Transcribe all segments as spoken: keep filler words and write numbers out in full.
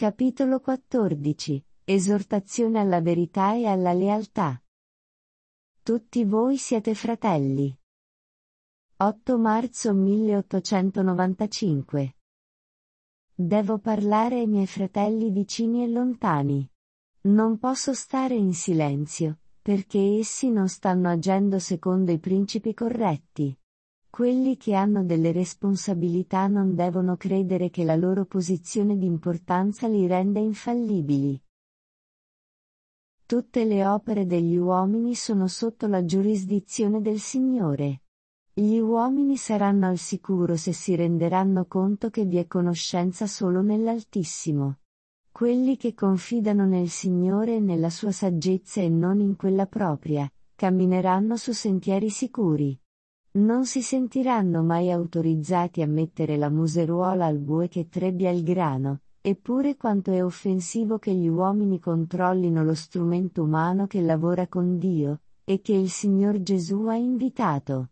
Capitolo quattordici. Esortazione alla verità e alla lealtà. Tutti voi siete fratelli. otto marzo milleottocentonovantacinque. Devo parlare ai miei fratelli vicini e lontani. Non posso stare in silenzio, perché essi non stanno agendo secondo i principi corretti. Quelli che hanno delle responsabilità non devono credere che la loro posizione di importanza li renda infallibili. Tutte le opere degli uomini sono sotto la giurisdizione del Signore. Gli uomini saranno al sicuro se si renderanno conto che vi è conoscenza solo nell'Altissimo. Quelli che confidano nel Signore e nella sua saggezza e non in quella propria, cammineranno su sentieri sicuri. Non si sentiranno mai autorizzati a mettere la museruola al bue che trebbia il grano, eppure quanto è offensivo che gli uomini controllino lo strumento umano che lavora con Dio, e che il Signor Gesù ha invitato.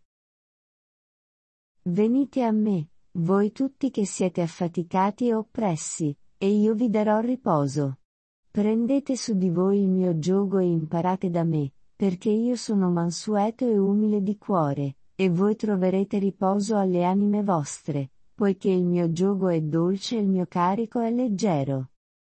Venite a me, voi tutti che siete affaticati e oppressi, e io vi darò riposo. Prendete su di voi il mio giogo e imparate da me, perché io sono mansueto e umile di cuore, e voi troverete riposo alle anime vostre, poiché il mio giogo è dolce e il mio carico è leggero.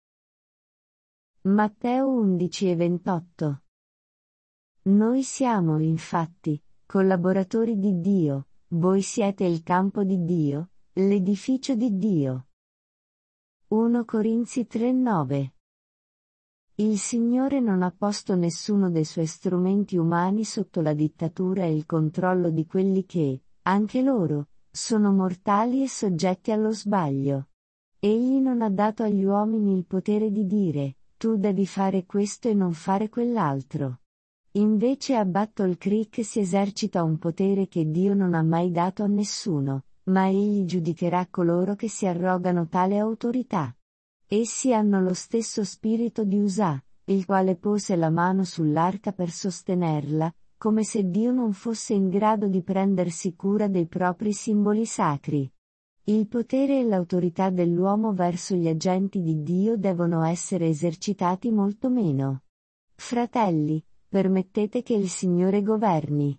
Matteo undici e ventotto. Noi siamo, infatti, collaboratori di Dio, voi siete il campo di Dio, l'edificio di Dio. primo Corinzi tre nove. Il Signore non ha posto nessuno dei suoi strumenti umani sotto la dittatura e il controllo di quelli che, anche loro, sono mortali e soggetti allo sbaglio. Egli non ha dato agli uomini il potere di dire, tu devi fare questo e non fare quell'altro. Invece a Battle Creek si esercita un potere che Dio non ha mai dato a nessuno, ma egli giudicherà coloro che si arrogano tale autorità. Essi hanno lo stesso spirito di Usà, il quale pose la mano sull'arca per sostenerla, come se Dio non fosse in grado di prendersi cura dei propri simboli sacri. Il potere e l'autorità dell'uomo verso gli agenti di Dio devono essere esercitati molto meno. Fratelli, permettete che il Signore governi.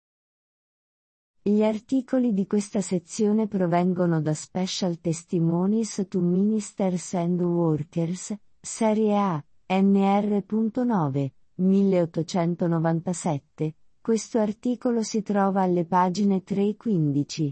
Gli articoli di questa sezione provengono da Special Testimonies to Ministers and Workers, Serie A, N R nove, milleottocentonovantasette, questo articolo si trova alle pagine tre e quindici.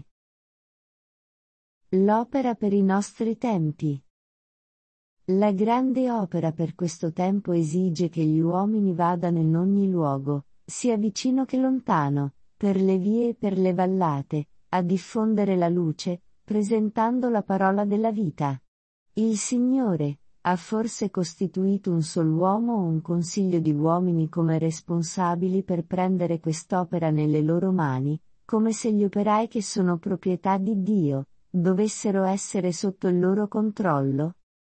L'opera per i nostri tempi. La grande opera per questo tempo esige che gli uomini vadano in ogni luogo, sia vicino che lontano, per le vie e per le vallate, a diffondere la luce, presentando la parola della vita. Il Signore ha forse costituito un sol uomo o un consiglio di uomini come responsabili per prendere quest'opera nelle loro mani, come se gli operai che sono proprietà di Dio, dovessero essere sotto il loro controllo?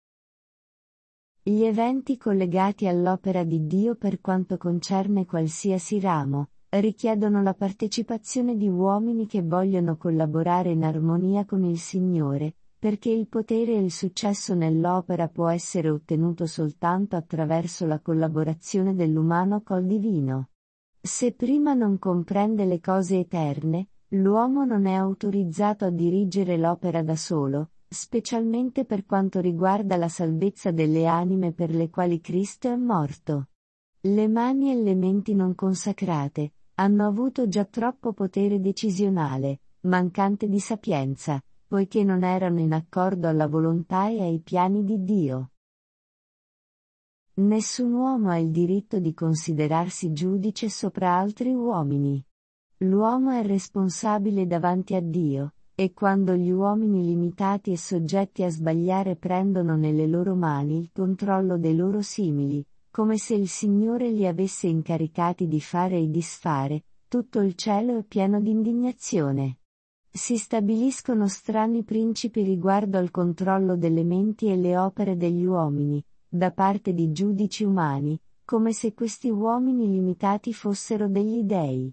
Gli eventi collegati all'opera di Dio per quanto concerne qualsiasi ramo, richiedono la partecipazione di uomini che vogliono collaborare in armonia con il Signore, perché il potere e il successo nell'opera può essere ottenuto soltanto attraverso la collaborazione dell'umano col divino. Se prima non comprende le cose eterne, l'uomo non è autorizzato a dirigere l'opera da solo, specialmente per quanto riguarda la salvezza delle anime per le quali Cristo è morto. Le mani e le menti non consacrate hanno avuto già troppo potere decisionale, mancante di sapienza, poiché non erano in accordo alla volontà e ai piani di Dio. Nessun uomo ha il diritto di considerarsi giudice sopra altri uomini. L'uomo è responsabile davanti a Dio, e quando gli uomini limitati e soggetti a sbagliare prendono nelle loro mani il controllo dei loro simili, come se il Signore li avesse incaricati di fare e disfare, tutto il cielo è pieno di indignazione. Si stabiliscono strani principi riguardo al controllo delle menti e le opere degli uomini, da parte di giudici umani, come se questi uomini limitati fossero degli dei.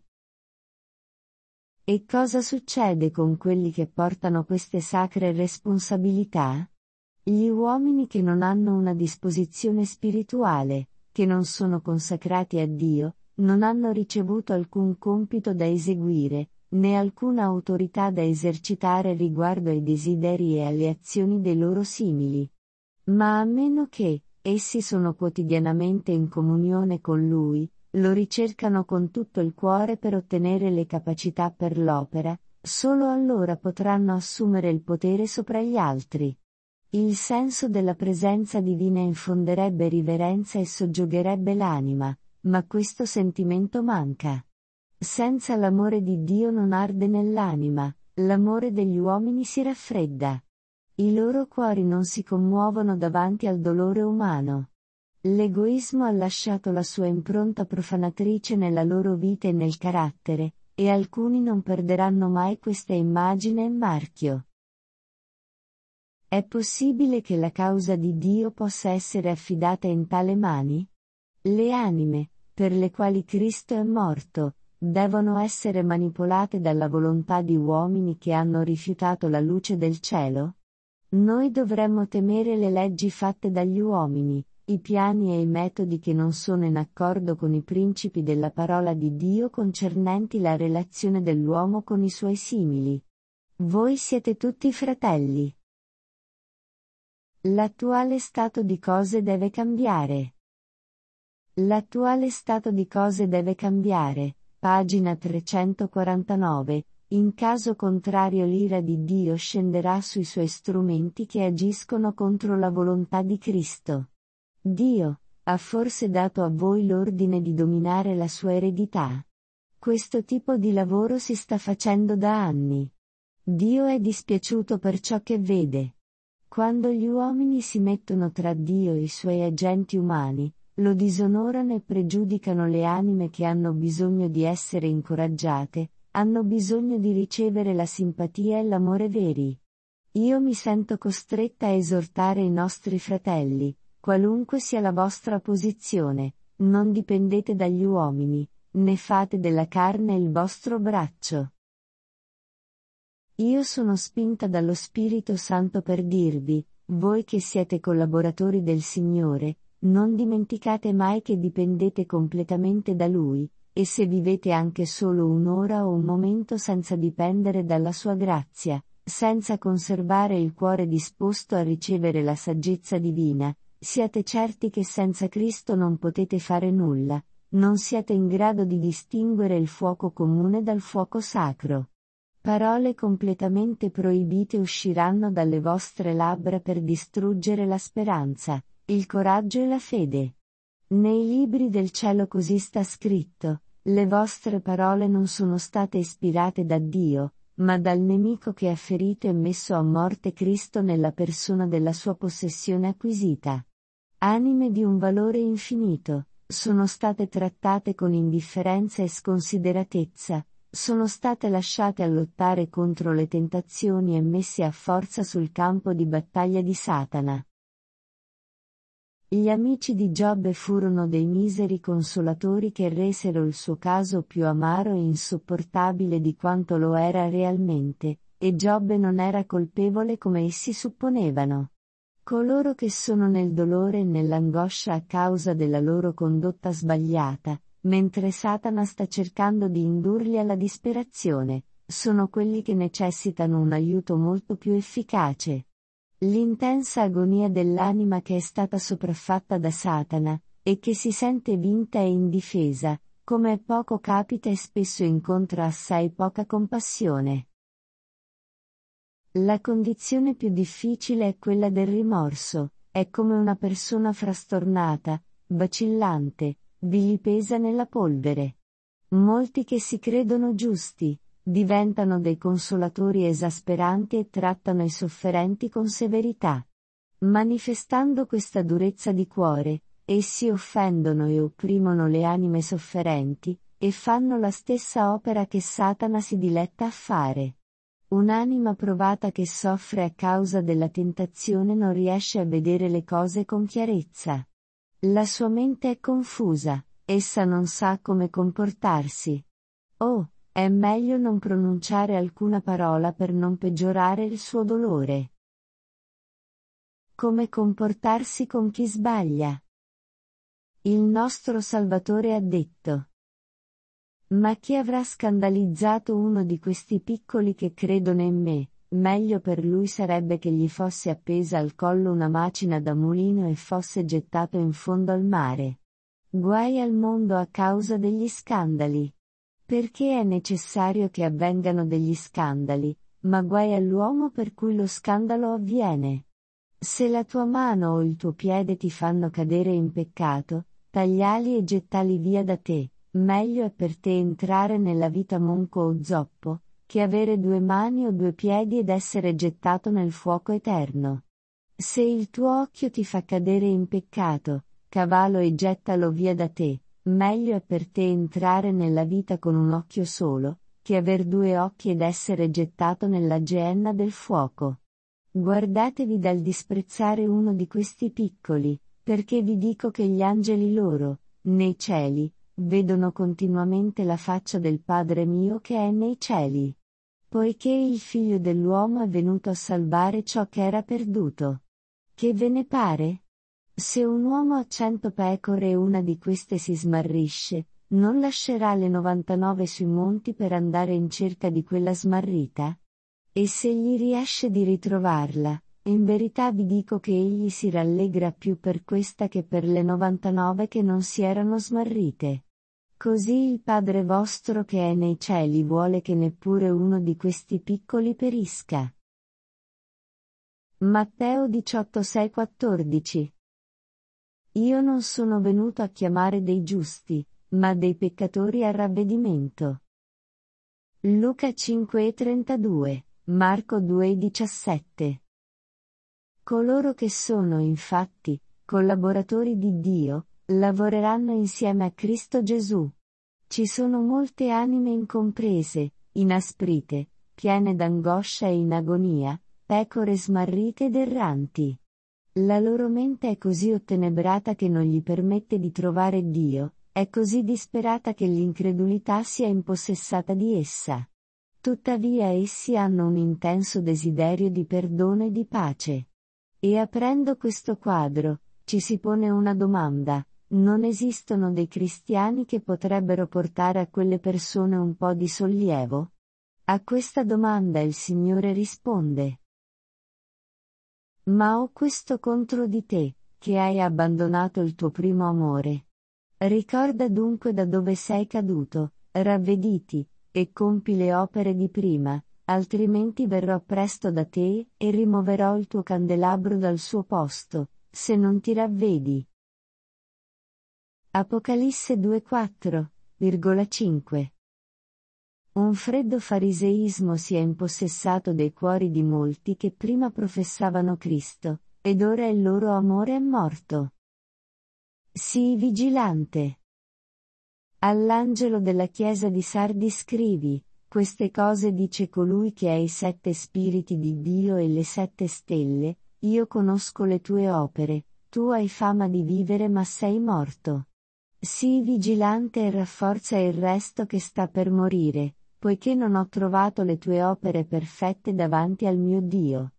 E cosa succede con quelli che portano queste sacre responsabilità? Gli uomini che non hanno una disposizione spirituale, che non sono consacrati a Dio, non hanno ricevuto alcun compito da eseguire, né alcuna autorità da esercitare riguardo ai desideri e alle azioni dei loro simili. Ma a meno che essi sono quotidianamente in comunione con Lui, lo ricercano con tutto il cuore per ottenere le capacità per l'opera, solo allora potranno assumere il potere sopra gli altri. Il senso della presenza divina infonderebbe riverenza e soggiogherebbe l'anima, ma questo sentimento manca. Senza l'amore di Dio non arde nell'anima, l'amore degli uomini si raffredda. I loro cuori non si commuovono davanti al dolore umano. L'egoismo ha lasciato la sua impronta profanatrice nella loro vita e nel carattere, e alcuni non perderanno mai questa immagine e marchio. È possibile che la causa di Dio possa essere affidata in tale mani? Le anime, per le quali Cristo è morto, devono essere manipolate dalla volontà di uomini che hanno rifiutato la luce del cielo? Noi dovremmo temere le leggi fatte dagli uomini, i piani e i metodi che non sono in accordo con i principi della parola di Dio concernenti la relazione dell'uomo con i suoi simili. Voi siete tutti fratelli. L'attuale stato di cose deve cambiare. L'attuale stato di cose deve cambiare, pagina trecentoquarantanove, in caso contrario l'ira di Dio scenderà sui suoi strumenti che agiscono contro la volontà di Cristo. Dio ha forse dato a voi l'ordine di dominare la sua eredità? Questo tipo di lavoro si sta facendo da anni. Dio è dispiaciuto per ciò che vede. Quando gli uomini si mettono tra Dio e i suoi agenti umani, lo disonorano e pregiudicano le anime che hanno bisogno di essere incoraggiate, hanno bisogno di ricevere la simpatia e l'amore veri. Io mi sento costretta a esortare i nostri fratelli, qualunque sia la vostra posizione, non dipendete dagli uomini, né fate della carne il vostro braccio. Io sono spinta dallo Spirito Santo per dirvi, voi che siete collaboratori del Signore, non dimenticate mai che dipendete completamente da Lui, e se vivete anche solo un'ora o un momento senza dipendere dalla sua grazia, senza conservare il cuore disposto a ricevere la saggezza divina, siate certi che senza Cristo non potete fare nulla, non siete in grado di distinguere il fuoco comune dal fuoco sacro. Parole completamente proibite usciranno dalle vostre labbra per distruggere la speranza, il coraggio e la fede. Nei libri del cielo così sta scritto, le vostre parole non sono state ispirate da Dio, ma dal nemico che ha ferito e messo a morte Cristo nella persona della sua possessione acquisita. Anime di un valore infinito, sono state trattate con indifferenza e sconsideratezza, sono state lasciate a lottare contro le tentazioni e messe a forza sul campo di battaglia di Satana. Gli amici di Giobbe furono dei miseri consolatori che resero il suo caso più amaro e insopportabile di quanto lo era realmente, e Giobbe non era colpevole come essi supponevano. Coloro che sono nel dolore e nell'angoscia a causa della loro condotta sbagliata, mentre Satana sta cercando di indurli alla disperazione, sono quelli che necessitano un aiuto molto più efficace. L'intensa agonia dell'anima che è stata sopraffatta da Satana, e che si sente vinta e indifesa, come è poco capita e spesso incontra assai poca compassione. La condizione più difficile è quella del rimorso, è come una persona frastornata, vacillante, vilipesa nella polvere. Molti che si credono giusti, diventano dei consolatori esasperanti e trattano i sofferenti con severità. Manifestando questa durezza di cuore, essi offendono e opprimono le anime sofferenti, e fanno la stessa opera che Satana si diletta a fare. Un'anima provata che soffre a causa della tentazione non riesce a vedere le cose con chiarezza. La sua mente è confusa, essa non sa come comportarsi. Oh, è meglio non pronunciare alcuna parola per non peggiorare il suo dolore. Come comportarsi con chi sbaglia. Il nostro Salvatore ha detto: ma chi avrà scandalizzato uno di questi piccoli che credono in me, meglio per lui sarebbe che gli fosse appesa al collo una macina da mulino e fosse gettato in fondo al mare. Guai al mondo a causa degli scandali. Perché è necessario che avvengano degli scandali, ma guai all'uomo per cui lo scandalo avviene. Se la tua mano o il tuo piede ti fanno cadere in peccato, tagliali e gettali via da te. Meglio è per te entrare nella vita monco o zoppo, che avere due mani o due piedi ed essere gettato nel fuoco eterno. Se il tuo occhio ti fa cadere in peccato, cavalo e gettalo via da te. Meglio è per te entrare nella vita con un occhio solo, che aver due occhi ed essere gettato nella geenna del fuoco. Guardatevi dal disprezzare uno di questi piccoli, perché vi dico che gli angeli loro, nei cieli, vedono continuamente la faccia del Padre mio che è nei cieli. Poiché il Figlio dell'uomo è venuto a salvare ciò che era perduto. Che ve ne pare? Se un uomo ha cento pecore e una di queste si smarrisce, non lascerà le novantanove sui monti per andare in cerca di quella smarrita? E se gli riesce di ritrovarla, in verità vi dico che egli si rallegra più per questa che per le novantanove che non si erano smarrite. Così il Padre vostro che è nei cieli vuole che neppure uno di questi piccoli perisca. Matteo diciotto sei quattordici. Io non sono venuto a chiamare dei giusti, ma dei peccatori al ravvedimento. Luca cinque e trentadue, Marco due e diciassette. Coloro che sono, infatti, collaboratori di Dio, lavoreranno insieme a Cristo Gesù. Ci sono molte anime incomprese, inasprite, piene d'angoscia e in agonia, pecore smarrite ed erranti. La loro mente è così ottenebrata che non gli permette di trovare Dio, è così disperata che l'incredulità sia impossessata di essa. Tuttavia essi hanno un intenso desiderio di perdono e di pace. E aprendo questo quadro, ci si pone una domanda: non esistono dei cristiani che potrebbero portare a quelle persone un po' di sollievo? A questa domanda il Signore risponde: ma ho questo contro di te, che hai abbandonato il tuo primo amore. Ricorda dunque da dove sei caduto, ravvediti, e compi le opere di prima, altrimenti verrò presto da te, e rimoverò il tuo candelabro dal suo posto, se non ti ravvedi. Apocalisse due quattro, cinque. Un freddo fariseismo si è impossessato dei cuori di molti che prima professavano Cristo, ed ora il loro amore è morto. Sii vigilante. All'angelo della chiesa di Sardi scrivi: queste cose dice colui che ha i sette spiriti di Dio e le sette stelle, io conosco le tue opere, tu hai fama di vivere ma sei morto. Sii vigilante e rafforza il resto che sta per morire, poiché non ho trovato le tue opere perfette davanti al mio Dio.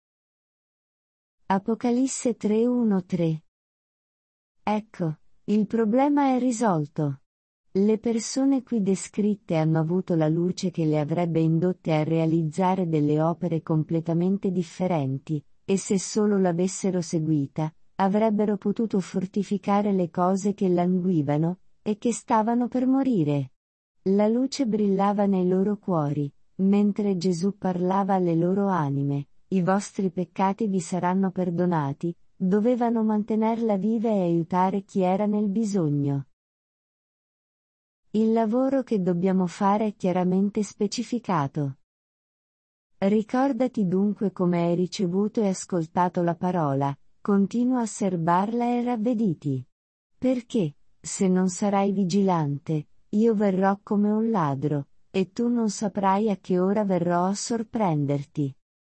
Apocalisse tre uno tre. Ecco, il problema è risolto. Le persone qui descritte hanno avuto la luce che le avrebbe indotte a realizzare delle opere completamente differenti, e se solo l'avessero seguita, avrebbero potuto fortificare le cose che languivano, e che stavano per morire. La luce brillava nei loro cuori, mentre Gesù parlava alle loro anime: i vostri peccati vi saranno perdonati. Dovevano mantenerla viva e aiutare chi era nel bisogno. Il lavoro che dobbiamo fare è chiaramente specificato. Ricordati dunque come hai ricevuto e ascoltato la parola, continua a serbarla e ravvediti. Perché, se non sarai vigilante, io verrò come un ladro, e tu non saprai a che ora verrò a sorprenderti.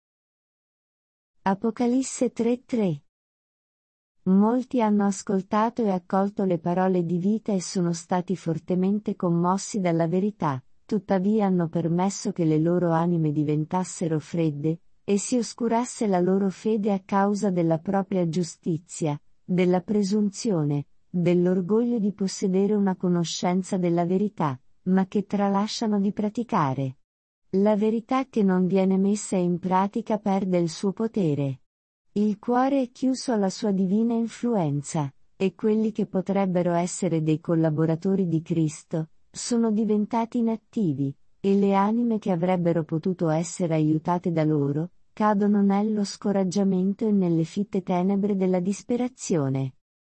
Apocalisse tre tre. Molti hanno ascoltato e accolto le parole di vita e sono stati fortemente commossi dalla verità, tuttavia hanno permesso che le loro anime diventassero fredde, e si oscurasse la loro fede a causa della propria giustizia, della presunzione, dell'orgoglio di possedere una conoscenza della verità, ma che tralasciano di praticare. La verità che non viene messa in pratica perde il suo potere. Il cuore è chiuso alla sua divina influenza, e quelli che potrebbero essere dei collaboratori di Cristo, sono diventati inattivi, e le anime che avrebbero potuto essere aiutate da loro, cadono nello scoraggiamento e nelle fitte tenebre della disperazione.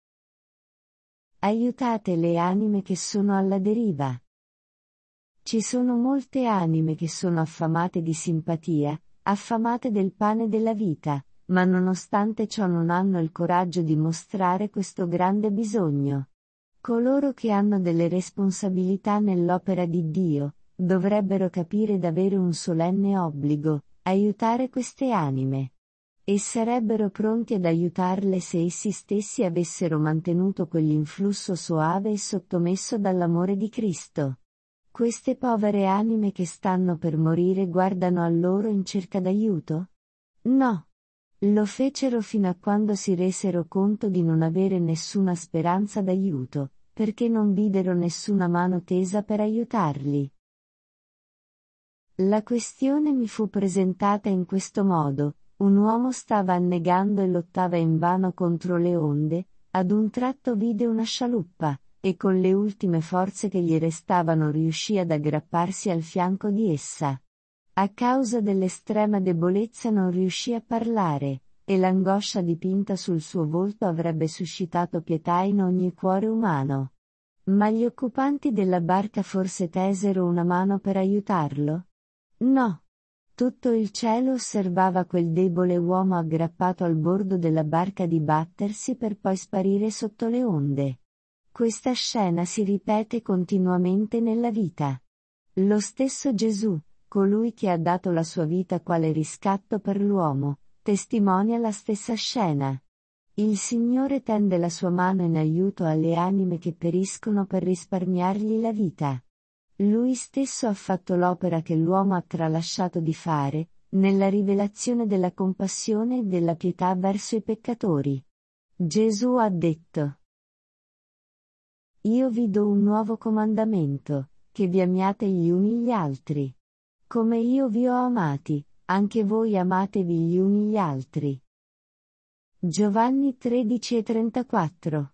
Aiutate le anime che sono alla deriva. Ci sono molte anime che sono affamate di simpatia, affamate del pane della vita, ma nonostante ciò non hanno il coraggio di mostrare questo grande bisogno. Coloro che hanno delle responsabilità nell'opera di Dio, dovrebbero capire ed avere un solenne obbligo, aiutare queste anime. E sarebbero pronti ad aiutarle se essi stessi avessero mantenuto quell'influsso soave e sottomesso dall'amore di Cristo. Queste povere anime che stanno per morire guardano a loro in cerca d'aiuto? No. Lo fecero fino a quando si resero conto di non avere nessuna speranza d'aiuto, perché non videro nessuna mano tesa per aiutarli. La questione mi fu presentata in questo modo: un uomo stava annegando e lottava invano contro le onde, ad un tratto vide una scialuppa, e con le ultime forze che gli restavano riuscì ad aggrapparsi al fianco di essa. A causa dell'estrema debolezza non riuscì a parlare, e l'angoscia dipinta sul suo volto avrebbe suscitato pietà in ogni cuore umano. Ma gli occupanti della barca forse tesero una mano per aiutarlo? No. Tutto il cielo osservava quel debole uomo aggrappato al bordo della barca dibattersi per poi sparire sotto le onde. Questa scena si ripete continuamente nella vita. Lo stesso Gesù, colui che ha dato la sua vita quale riscatto per l'uomo, testimonia la stessa scena. Il Signore tende la sua mano in aiuto alle anime che periscono per risparmiargli la vita. Lui stesso ha fatto l'opera che l'uomo ha tralasciato di fare, nella rivelazione della compassione e della pietà verso i peccatori. Gesù ha detto: Io vi do un nuovo comandamento, che vi amiate gli uni gli altri. Come io vi ho amati, anche voi amatevi gli uni gli altri. Giovanni tredici e trentaquattro.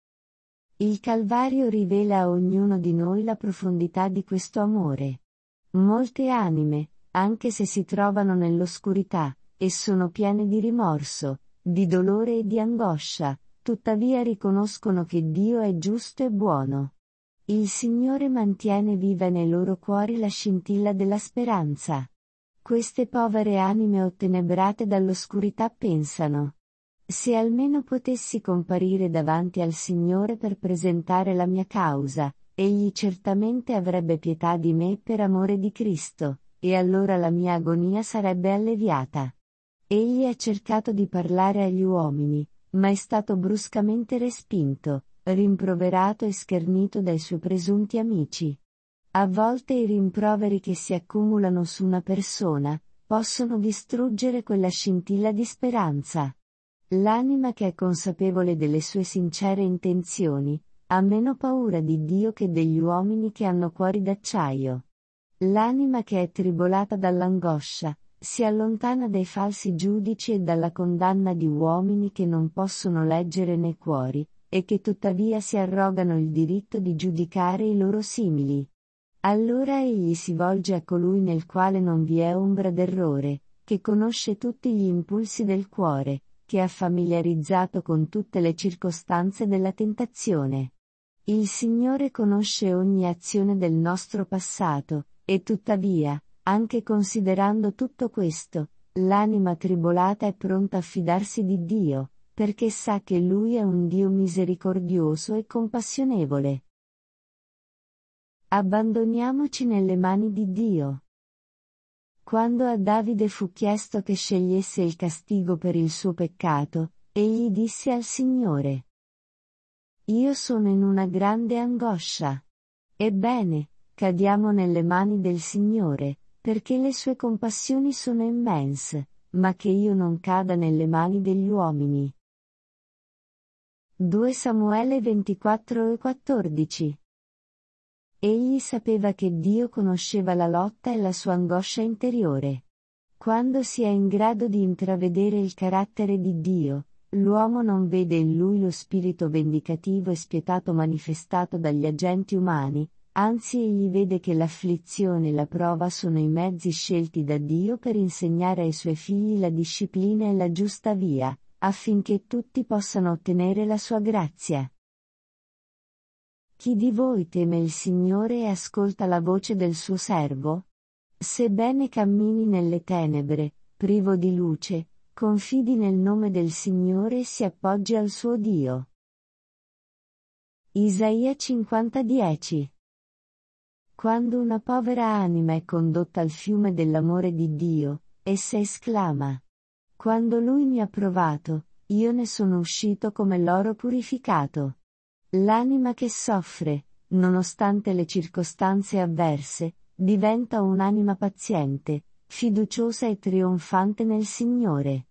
Il Calvario rivela a ognuno di noi la profondità di questo amore. Molte anime, anche se si trovano nell'oscurità, e sono piene di rimorso, di dolore e di angoscia, tuttavia riconoscono che Dio è giusto e buono. Il Signore mantiene viva nei loro cuori la scintilla della speranza. Queste povere anime ottenebrate dall'oscurità pensano: se almeno potessi comparire davanti al Signore per presentare la mia causa, Egli certamente avrebbe pietà di me per amore di Cristo, e allora la mia agonia sarebbe alleviata. Egli ha cercato di parlare agli uomini, ma è stato bruscamente respinto, rimproverato e schernito dai suoi presunti amici. A volte i rimproveri che si accumulano su una persona, possono distruggere quella scintilla di speranza. L'anima che è consapevole delle sue sincere intenzioni, ha meno paura di Dio che degli uomini che hanno cuori d'acciaio. L'anima che è tribolata dall'angoscia, si allontana dai falsi giudici e dalla condanna di uomini che non possono leggere nei cuori, e che tuttavia si arrogano il diritto di giudicare i loro simili. Allora egli si volge a colui nel quale non vi è ombra d'errore, che conosce tutti gli impulsi del cuore, che è familiarizzato con tutte le circostanze della tentazione. Il Signore conosce ogni azione del nostro passato, e tuttavia, anche considerando tutto questo, l'anima tribolata è pronta a fidarsi di Dio, perché sa che Lui è un Dio misericordioso e compassionevole. Abbandoniamoci nelle mani di Dio. Quando a Davide fu chiesto che scegliesse il castigo per il suo peccato, egli disse al Signore: Io sono in una grande angoscia. Ebbene, cadiamo nelle mani del Signore, perché le sue compassioni sono immense, ma che io non cada nelle mani degli uomini. due Samuele ventiquattro e quattordici. Egli sapeva che Dio conosceva la lotta e la sua angoscia interiore. Quando si è in grado di intravedere il carattere di Dio, l'uomo non vede in lui lo spirito vendicativo e spietato manifestato dagli agenti umani, anzi egli vede che l'afflizione e la prova sono i mezzi scelti da Dio per insegnare ai suoi figli la disciplina e la giusta via, affinché tutti possano ottenere la sua grazia. Chi di voi teme il Signore e ascolta la voce del suo servo? Sebbene cammini nelle tenebre, privo di luce, confidi nel nome del Signore e si appoggi al suo Dio. Isaia cinquanta dieci. Quando una povera anima è condotta al fiume dell'amore di Dio, essa esclama: quando Lui mi ha provato, io ne sono uscito come l'oro purificato. L'anima che soffre, nonostante le circostanze avverse, diventa un'anima paziente, fiduciosa e trionfante nel Signore.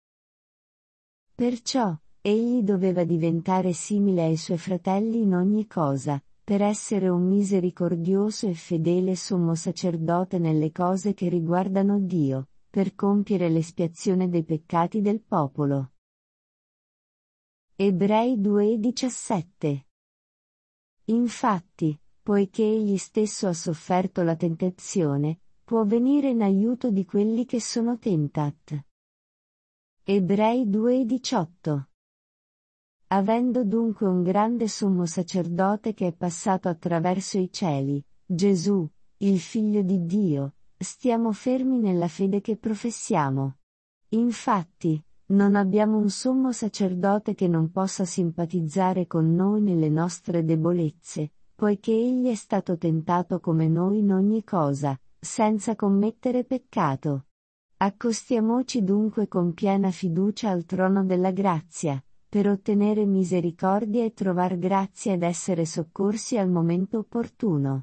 Perciò, egli doveva diventare simile ai suoi fratelli in ogni cosa, per essere un misericordioso e fedele sommo sacerdote nelle cose che riguardano Dio, per compiere l'espiazione dei peccati del popolo. Ebrei due diciassette. Infatti, poiché egli stesso ha sofferto la tentazione, può venire in aiuto di quelli che sono tentat. Ebrei due diciotto. Avendo dunque un grande sommo sacerdote che è passato attraverso i cieli, Gesù, il Figlio di Dio, stiamo fermi nella fede che professiamo. Infatti, non abbiamo un sommo sacerdote che non possa simpatizzare con noi nelle nostre debolezze, poiché egli è stato tentato come noi in ogni cosa, senza commettere peccato. Accostiamoci dunque con piena fiducia al trono della grazia, per ottenere misericordia e trovar grazia ed essere soccorsi al momento opportuno.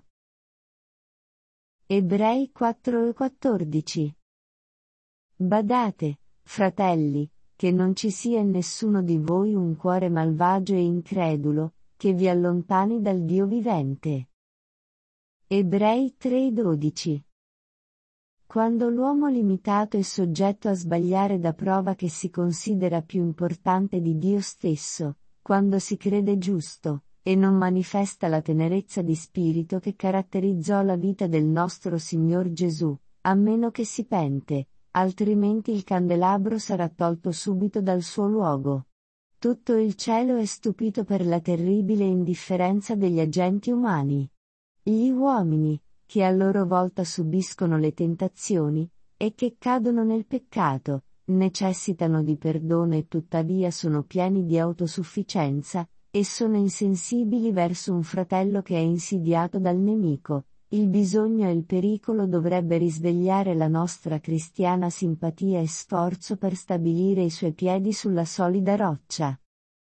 Ebrei quattro e quattordici. Badate, fratelli, che non ci sia in nessuno di voi un cuore malvagio e incredulo, che vi allontani dal Dio vivente. Ebrei tre dodici. Quando l'uomo limitato è soggetto a sbagliare da prova che si considera più importante di Dio stesso, quando si crede giusto, e non manifesta la tenerezza di spirito che caratterizzò la vita del nostro Signor Gesù, a meno che si pente, altrimenti il candelabro sarà tolto subito dal suo luogo. Tutto il cielo è stupito per la terribile indifferenza degli agenti umani. Gli uomini, che a loro volta subiscono le tentazioni, e che cadono nel peccato, necessitano di perdono e tuttavia sono pieni di autosufficienza, e sono insensibili verso un fratello che è insidiato dal nemico. Il bisogno e il pericolo dovrebbe risvegliare la nostra cristiana simpatia e sforzo per stabilire i suoi piedi sulla solida roccia.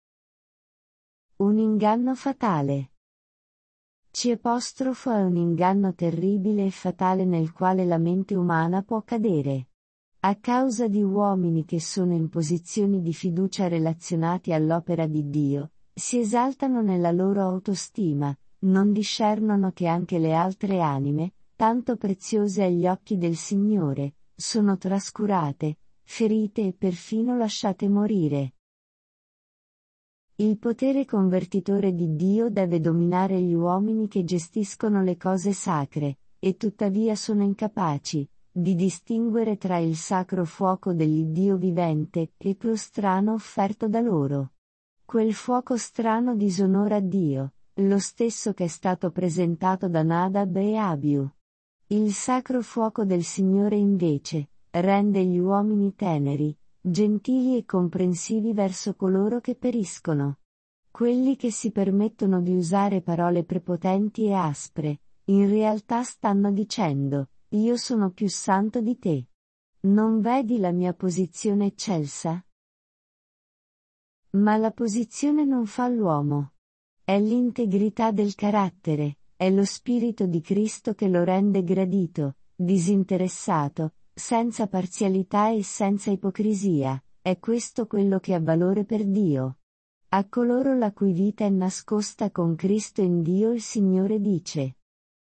Un inganno fatale. C' è un inganno terribile e fatale nel quale la mente umana può cadere. A causa di uomini che sono in posizioni di fiducia relazionati all'opera di Dio, si esaltano nella loro autostima, non discernono che anche le altre anime, tanto preziose agli occhi del Signore, sono trascurate, ferite e perfino lasciate morire. Il potere convertitore di Dio deve dominare gli uomini che gestiscono le cose sacre, e tuttavia sono incapaci di distinguere tra il sacro fuoco dell'Iddio vivente e quello strano offerto da loro. Quel fuoco strano disonora Dio, lo stesso che è stato presentato da Nadab e Abiu. Il sacro fuoco del Signore invece rende gli uomini teneri, gentili e comprensivi verso coloro che periscono. Quelli che si permettono di usare parole prepotenti e aspre, in realtà stanno dicendo: io sono più santo di te. Non vedi la mia posizione eccelsa? Ma la posizione non fa l'uomo. È l'integrità del carattere, è lo spirito di Cristo che lo rende gradito, disinteressato, senza parzialità e senza ipocrisia, è questo quello che ha valore per Dio. A coloro la cui vita è nascosta con Cristo in Dio il Signore dice: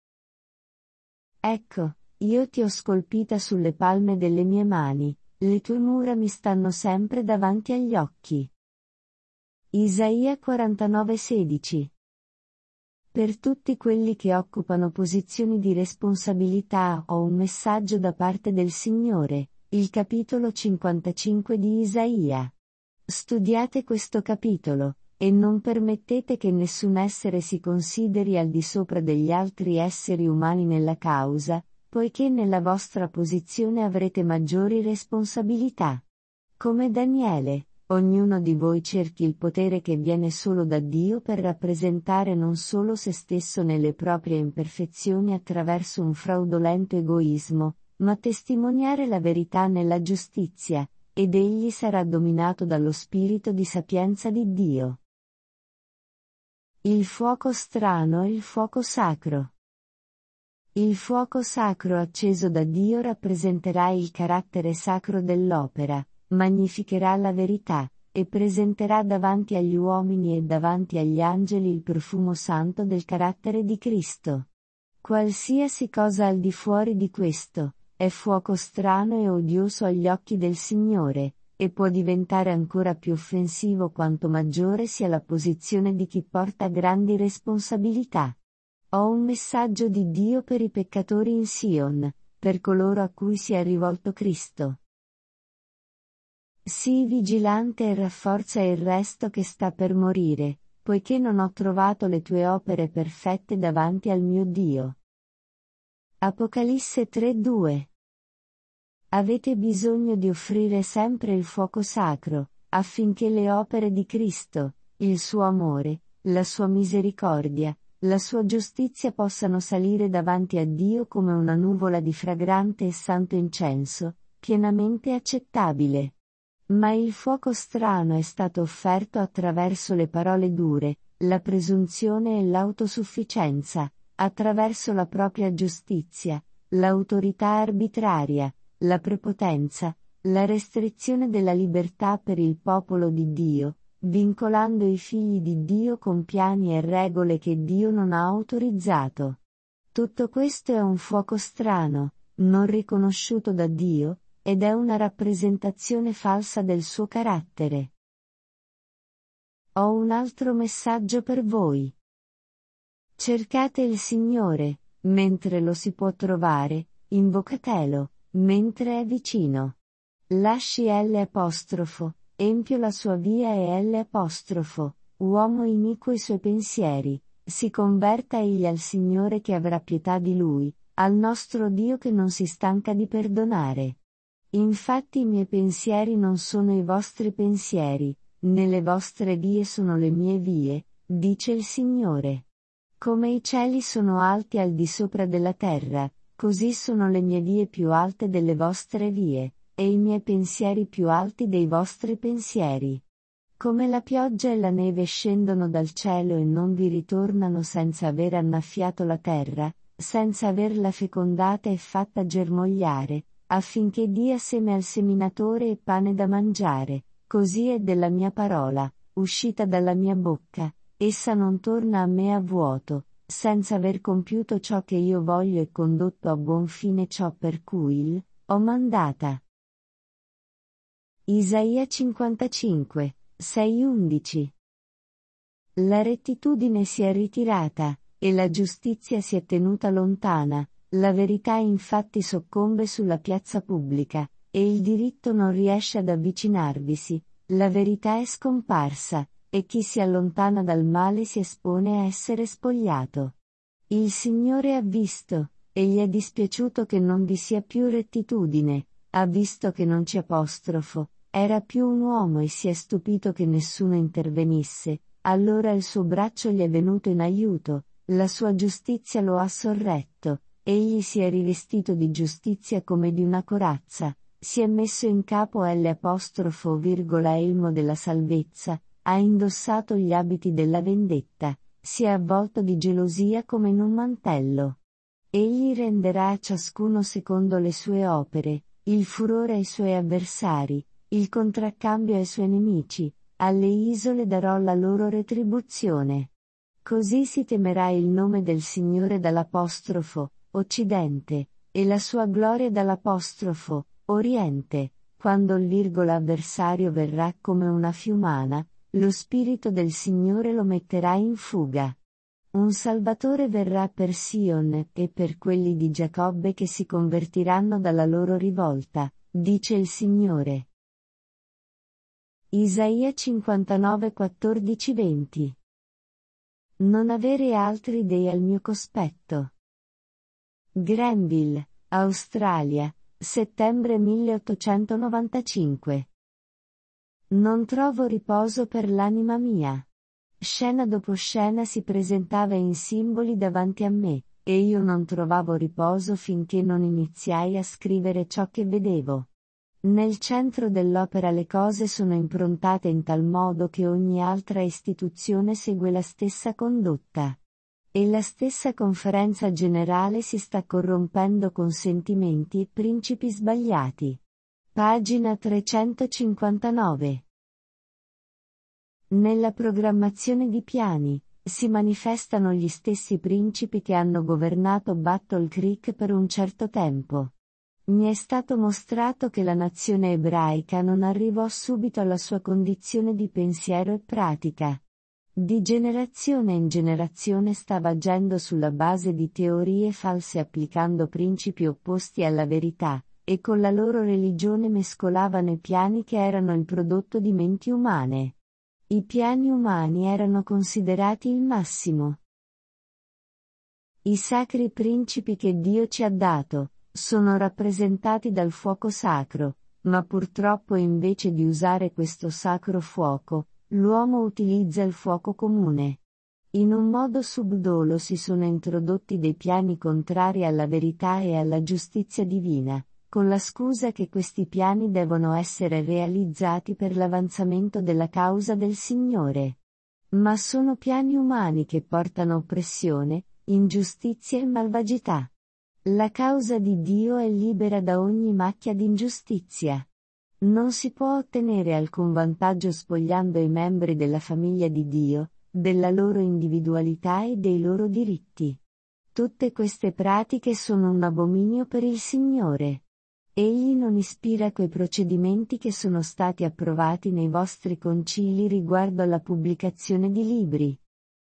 Ecco, io ti ho scolpita sulle palme delle mie mani, le tue mura mi stanno sempre davanti agli occhi. Isaia quarantanove sedici. Per tutti quelli che occupano posizioni di responsabilità ho un messaggio da parte del Signore, il capitolo cinquantacinque di Isaia. Studiate questo capitolo, e non permettete che nessun essere si consideri al di sopra degli altri esseri umani nella causa, poiché nella vostra posizione avrete maggiori responsabilità. Come Daniele, ognuno di voi cerchi il potere che viene solo da Dio per rappresentare non solo se stesso nelle proprie imperfezioni attraverso un fraudolento egoismo, ma testimoniare la verità nella giustizia, ed egli sarà dominato dallo spirito di sapienza di Dio. Il fuoco strano e il fuoco sacro. Il fuoco sacro acceso da Dio rappresenterà il carattere sacro dell'opera, magnificherà la verità, e presenterà davanti agli uomini e davanti agli angeli il profumo santo del carattere di Cristo. Qualsiasi cosa al di fuori di questo, è fuoco strano e odioso agli occhi del Signore, e può diventare ancora più offensivo quanto maggiore sia la posizione di chi porta grandi responsabilità. Ho un messaggio di Dio per i peccatori in Sion, per coloro a cui si è rivolto Cristo. Sii vigilante e rafforza il resto che sta per morire, poiché non ho trovato le tue opere perfette davanti al mio Dio. Apocalisse tre due. Avete bisogno di offrire sempre il fuoco sacro, affinché le opere di Cristo, il suo amore, la sua misericordia, la sua giustizia possano salire davanti a Dio come una nuvola di fragrante e santo incenso, pienamente accettabile. Ma il fuoco strano è stato offerto attraverso le parole dure, la presunzione e l'autosufficienza, attraverso la propria giustizia, l'autorità arbitraria, la prepotenza, la restrizione della libertà per il popolo di Dio, vincolando i figli di Dio con piani e regole che Dio non ha autorizzato. Tutto questo è un fuoco strano, non riconosciuto da Dio, ed è una rappresentazione falsa del suo carattere. Ho un altro messaggio per voi. Cercate il Signore, mentre lo si può trovare, invocatelo, mentre è vicino. Lasci L apostrofo, empio la sua via e L apostrofo, uomo iniquo i suoi pensieri, si converta egli al Signore che avrà pietà di lui, al nostro Dio che non si stanca di perdonare. Infatti i miei pensieri non sono i vostri pensieri, né le vostre vie sono le mie vie, dice il Signore. Come i cieli sono alti al di sopra della terra, così sono le mie vie più alte delle vostre vie, e i miei pensieri più alti dei vostri pensieri. Come la pioggia e la neve scendono dal cielo e non vi ritornano senza aver annaffiato la terra, senza averla fecondata e fatta germogliare, affinché dia seme al seminatore e pane da mangiare, così è della mia parola, uscita dalla mia bocca, essa non torna a me a vuoto, senza aver compiuto ciò che io voglio e condotto a buon fine ciò per cui il ho mandata. Isaia cinquantacinque, sei undici. La rettitudine si è ritirata, e la giustizia si è tenuta lontana. La verità infatti soccombe sulla piazza pubblica, e il diritto non riesce ad avvicinarvisi, la verità è scomparsa, e chi si allontana dal male si espone a essere spogliato. Il Signore ha visto, e gli è dispiaciuto che non vi sia più rettitudine, ha visto che non c'è apostrofo, era più un uomo e si è stupito che nessuno intervenisse, allora il suo braccio gli è venuto in aiuto, la sua giustizia lo ha sorretto. Egli si è rivestito di giustizia come di una corazza, si è messo in capo L apostrofo virgola elmo della salvezza, ha indossato gli abiti della vendetta, si è avvolto di gelosia come in un mantello. Egli renderà a ciascuno secondo le sue opere, il furore ai suoi avversari, il contraccambio ai suoi nemici, alle isole darò la loro retribuzione. Così si temerà il nome del Signore dall'apostrofo, Occidente, e la sua gloria dall'apostrofo, Oriente, quando il virgola avversario verrà come una fiumana, lo Spirito del Signore lo metterà in fuga. Un Salvatore verrà per Sion e per quelli di Giacobbe che si convertiranno dalla loro rivolta, dice il Signore. Isaia cinquantanove quattordici venti. Non avere altri dei al mio cospetto. Granville, Australia, settembre milleottocentonovantacinque. Non trovo riposo per l'anima mia. Scena dopo scena si presentava in simboli davanti a me, e io non trovavo riposo finché non iniziai a scrivere ciò che vedevo. Nel centro dell'opera le cose sono improntate in tal modo che ogni altra istituzione segue la stessa condotta. E la stessa conferenza generale si sta corrompendo con sentimenti e principi sbagliati. Pagina trecentocinquantanove. Nella programmazione di piani, si manifestano gli stessi principi che hanno governato Battle Creek per un certo tempo. Mi è stato mostrato che la nazione ebraica non arrivò subito alla sua condizione di pensiero e pratica. Di generazione in generazione stava agendo sulla base di teorie false applicando principi opposti alla verità, e con la loro religione mescolavano i piani che erano il prodotto di menti umane. I piani umani erano considerati il massimo. I sacri principi che Dio ci ha dato, sono rappresentati dal fuoco sacro, ma purtroppo invece di usare questo sacro fuoco, l'uomo utilizza il fuoco comune. In un modo subdolo si sono introdotti dei piani contrari alla verità e alla giustizia divina, con la scusa che questi piani devono essere realizzati per l'avanzamento della causa del Signore. Ma sono piani umani che portano oppressione, ingiustizia e malvagità. La causa di Dio è libera da ogni macchia di ingiustizia. Non si può ottenere alcun vantaggio spogliando i membri della famiglia di Dio, della loro individualità e dei loro diritti. Tutte queste pratiche sono un abominio per il Signore. Egli non ispira quei procedimenti che sono stati approvati nei vostri concili riguardo alla pubblicazione di libri.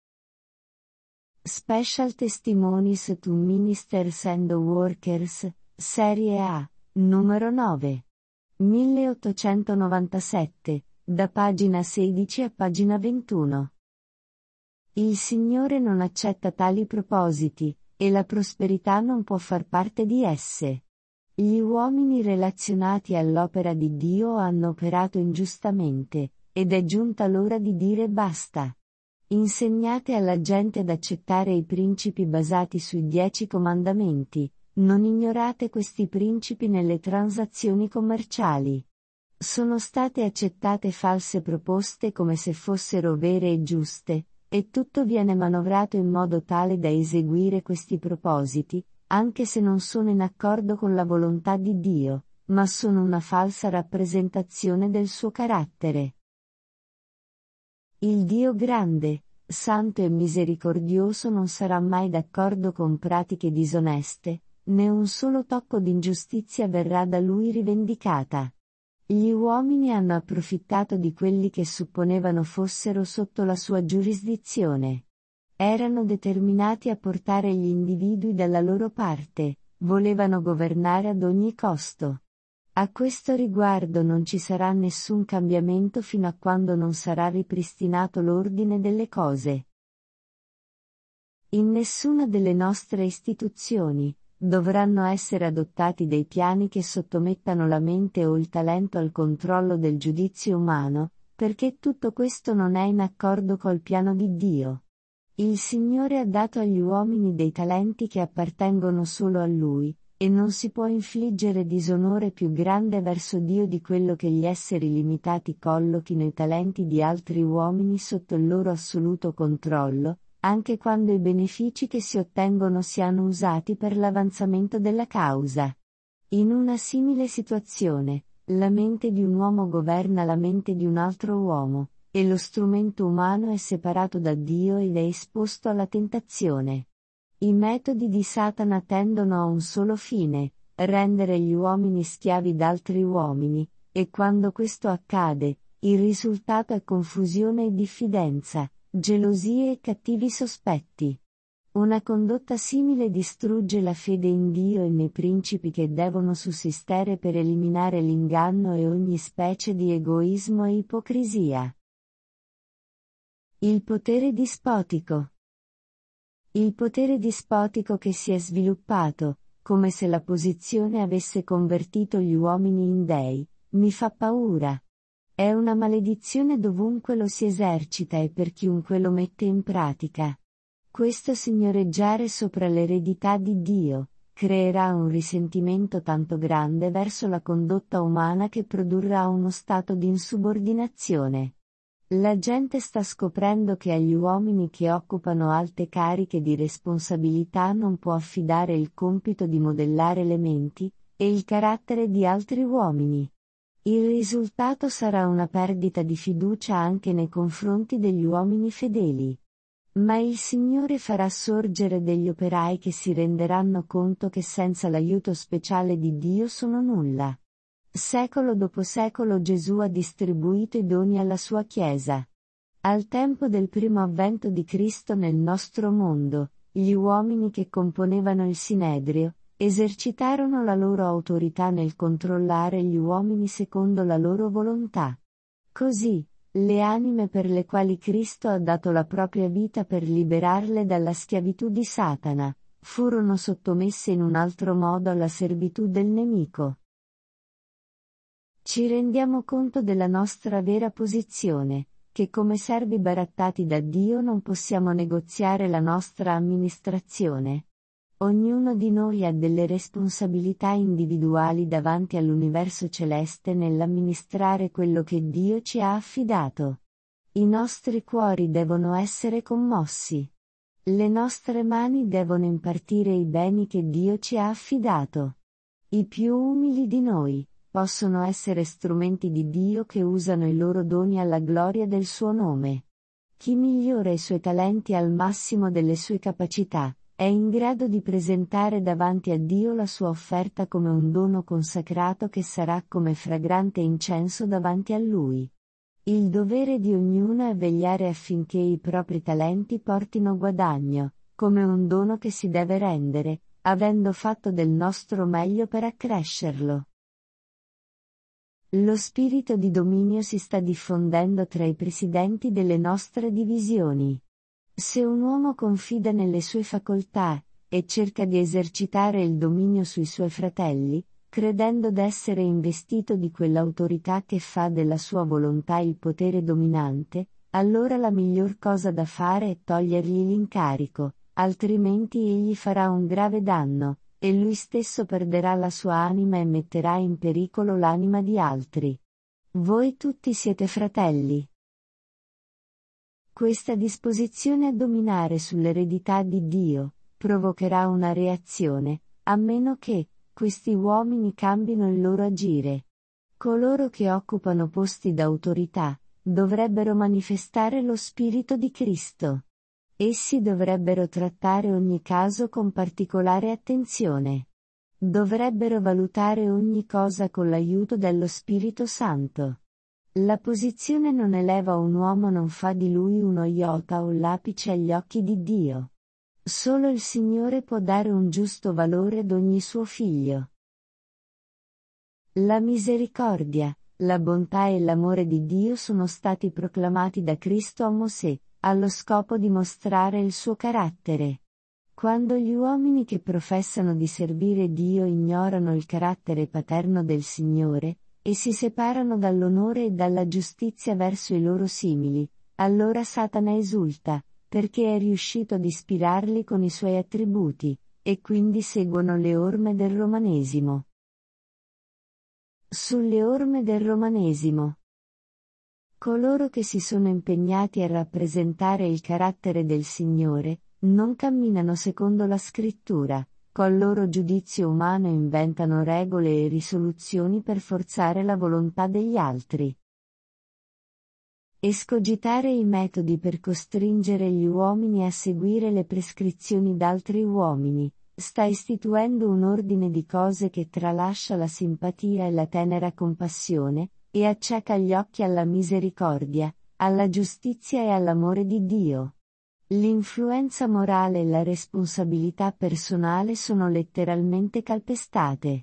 Special Testimonies to Ministers and Workers, Serie A, numero nove. milleottocentonovantasette, da pagina sedici a pagina ventuno. Il Signore non accetta tali propositi, e la prosperità non può far parte di esse. Gli uomini relazionati all'opera di Dio hanno operato ingiustamente, ed è giunta l'ora di dire basta. Insegnate alla gente ad accettare i principi basati sui dieci comandamenti, non ignorate questi principi nelle transazioni commerciali. Sono state accettate false proposte come se fossero vere e giuste, e tutto viene manovrato in modo tale da eseguire questi propositi, anche se non sono in accordo con la volontà di Dio, ma sono una falsa rappresentazione del suo carattere. Il Dio grande, santo e misericordioso non sarà mai d'accordo con pratiche disoneste, né un solo tocco d'ingiustizia verrà da lui rivendicata. Gli uomini hanno approfittato di quelli che supponevano fossero sotto la sua giurisdizione. Erano determinati a portare gli individui dalla loro parte, volevano governare ad ogni costo. A questo riguardo non ci sarà nessun cambiamento fino a quando non sarà ripristinato l'ordine delle cose. In nessuna delle nostre istituzioni dovranno essere adottati dei piani che sottomettano la mente o il talento al controllo del giudizio umano, perché tutto questo non è in accordo col piano di Dio. Il Signore ha dato agli uomini dei talenti che appartengono solo a Lui, e non si può infliggere disonore più grande verso Dio di quello che gli esseri limitati collochino i talenti di altri uomini sotto il loro assoluto controllo, anche quando i benefici che si ottengono siano usati per l'avanzamento della causa. In una simile situazione, la mente di un uomo governa la mente di un altro uomo, e lo strumento umano è separato da Dio ed è esposto alla tentazione. I metodi di Satana tendono a un solo fine, rendere gli uomini schiavi d'altri uomini, e quando questo accade, il risultato è confusione e diffidenza, gelosie e cattivi sospetti. Una condotta simile distrugge la fede in Dio e nei principi che devono sussistere per eliminare l'inganno e ogni specie di egoismo e ipocrisia. Il potere dispotico. Il potere dispotico che si è sviluppato, come se la posizione avesse convertito gli uomini in dei, mi fa paura. È una maledizione dovunque lo si esercita e per chiunque lo mette in pratica. Questo signoreggiare sopra l'eredità di Dio, creerà un risentimento tanto grande verso la condotta umana che produrrà uno stato di insubordinazione. La gente sta scoprendo che agli uomini che occupano alte cariche di responsabilità non può affidare il compito di modellare le menti e il carattere di altri uomini. Il risultato sarà una perdita di fiducia anche nei confronti degli uomini fedeli. Ma il Signore farà sorgere degli operai che si renderanno conto che senza l'aiuto speciale di Dio sono nulla. Secolo dopo secolo Gesù ha distribuito i doni alla sua Chiesa. Al tempo del primo avvento di Cristo nel nostro mondo, gli uomini che componevano il Sinedrio, esercitarono la loro autorità nel controllare gli uomini secondo la loro volontà. Così, le anime per le quali Cristo ha dato la propria vita per liberarle dalla schiavitù di Satana, furono sottomesse in un altro modo alla servitù del nemico. Ci rendiamo conto della nostra vera posizione, che come servi barattati da Dio non possiamo negoziare la nostra amministrazione. Ognuno di noi ha delle responsabilità individuali davanti all'universo celeste nell'amministrare quello che Dio ci ha affidato. I nostri cuori devono essere commossi. Le nostre mani devono impartire i beni che Dio ci ha affidato. I più umili di noi possono essere strumenti di Dio che usano i loro doni alla gloria del suo nome. Chi migliora i suoi talenti al massimo delle sue capacità, è in grado di presentare davanti a Dio la sua offerta come un dono consacrato che sarà come fragrante incenso davanti a Lui. Il dovere di ognuno è vegliare affinché i propri talenti portino guadagno, come un dono che si deve rendere, avendo fatto del nostro meglio per accrescerlo. Lo spirito di dominio si sta diffondendo tra i presidenti delle nostre divisioni. Se un uomo confida nelle sue facoltà, e cerca di esercitare il dominio sui suoi fratelli, credendo d'essere investito di quell'autorità che fa della sua volontà il potere dominante, allora la miglior cosa da fare è togliergli l'incarico, altrimenti egli farà un grave danno, e lui stesso perderà la sua anima e metterà in pericolo l'anima di altri. Voi tutti siete fratelli. Questa disposizione a dominare sull'eredità di Dio, provocherà una reazione, a meno che, questi uomini cambino il loro agire. Coloro che occupano posti d'autorità, dovrebbero manifestare lo Spirito di Cristo. Essi dovrebbero trattare ogni caso con particolare attenzione. Dovrebbero valutare ogni cosa con l'aiuto dello Spirito Santo. La posizione non eleva un uomo, non fa di lui uno iota o l'apice agli occhi di Dio. Solo il Signore può dare un giusto valore ad ogni suo figlio. La misericordia, la bontà e l'amore di Dio sono stati proclamati da Cristo a Mosè, allo scopo di mostrare il suo carattere. Quando gli uomini che professano di servire Dio ignorano il carattere paterno del Signore, e si separano dall'onore e dalla giustizia verso i loro simili, allora Satana esulta, perché è riuscito ad ispirarli con i suoi attributi, e quindi seguono le orme del romanesimo. Sulle orme del romanesimo. Coloro che si sono impegnati a rappresentare il carattere del Signore, non camminano secondo la Scrittura, col loro giudizio umano inventano regole e risoluzioni per forzare la volontà degli altri. Escogitare i metodi per costringere gli uomini a seguire le prescrizioni d'altri uomini, sta istituendo un ordine di cose che tralascia la simpatia e la tenera compassione, e acceca gli occhi alla misericordia, alla giustizia e all'amore di Dio. L'influenza morale e la responsabilità personale sono letteralmente calpestate.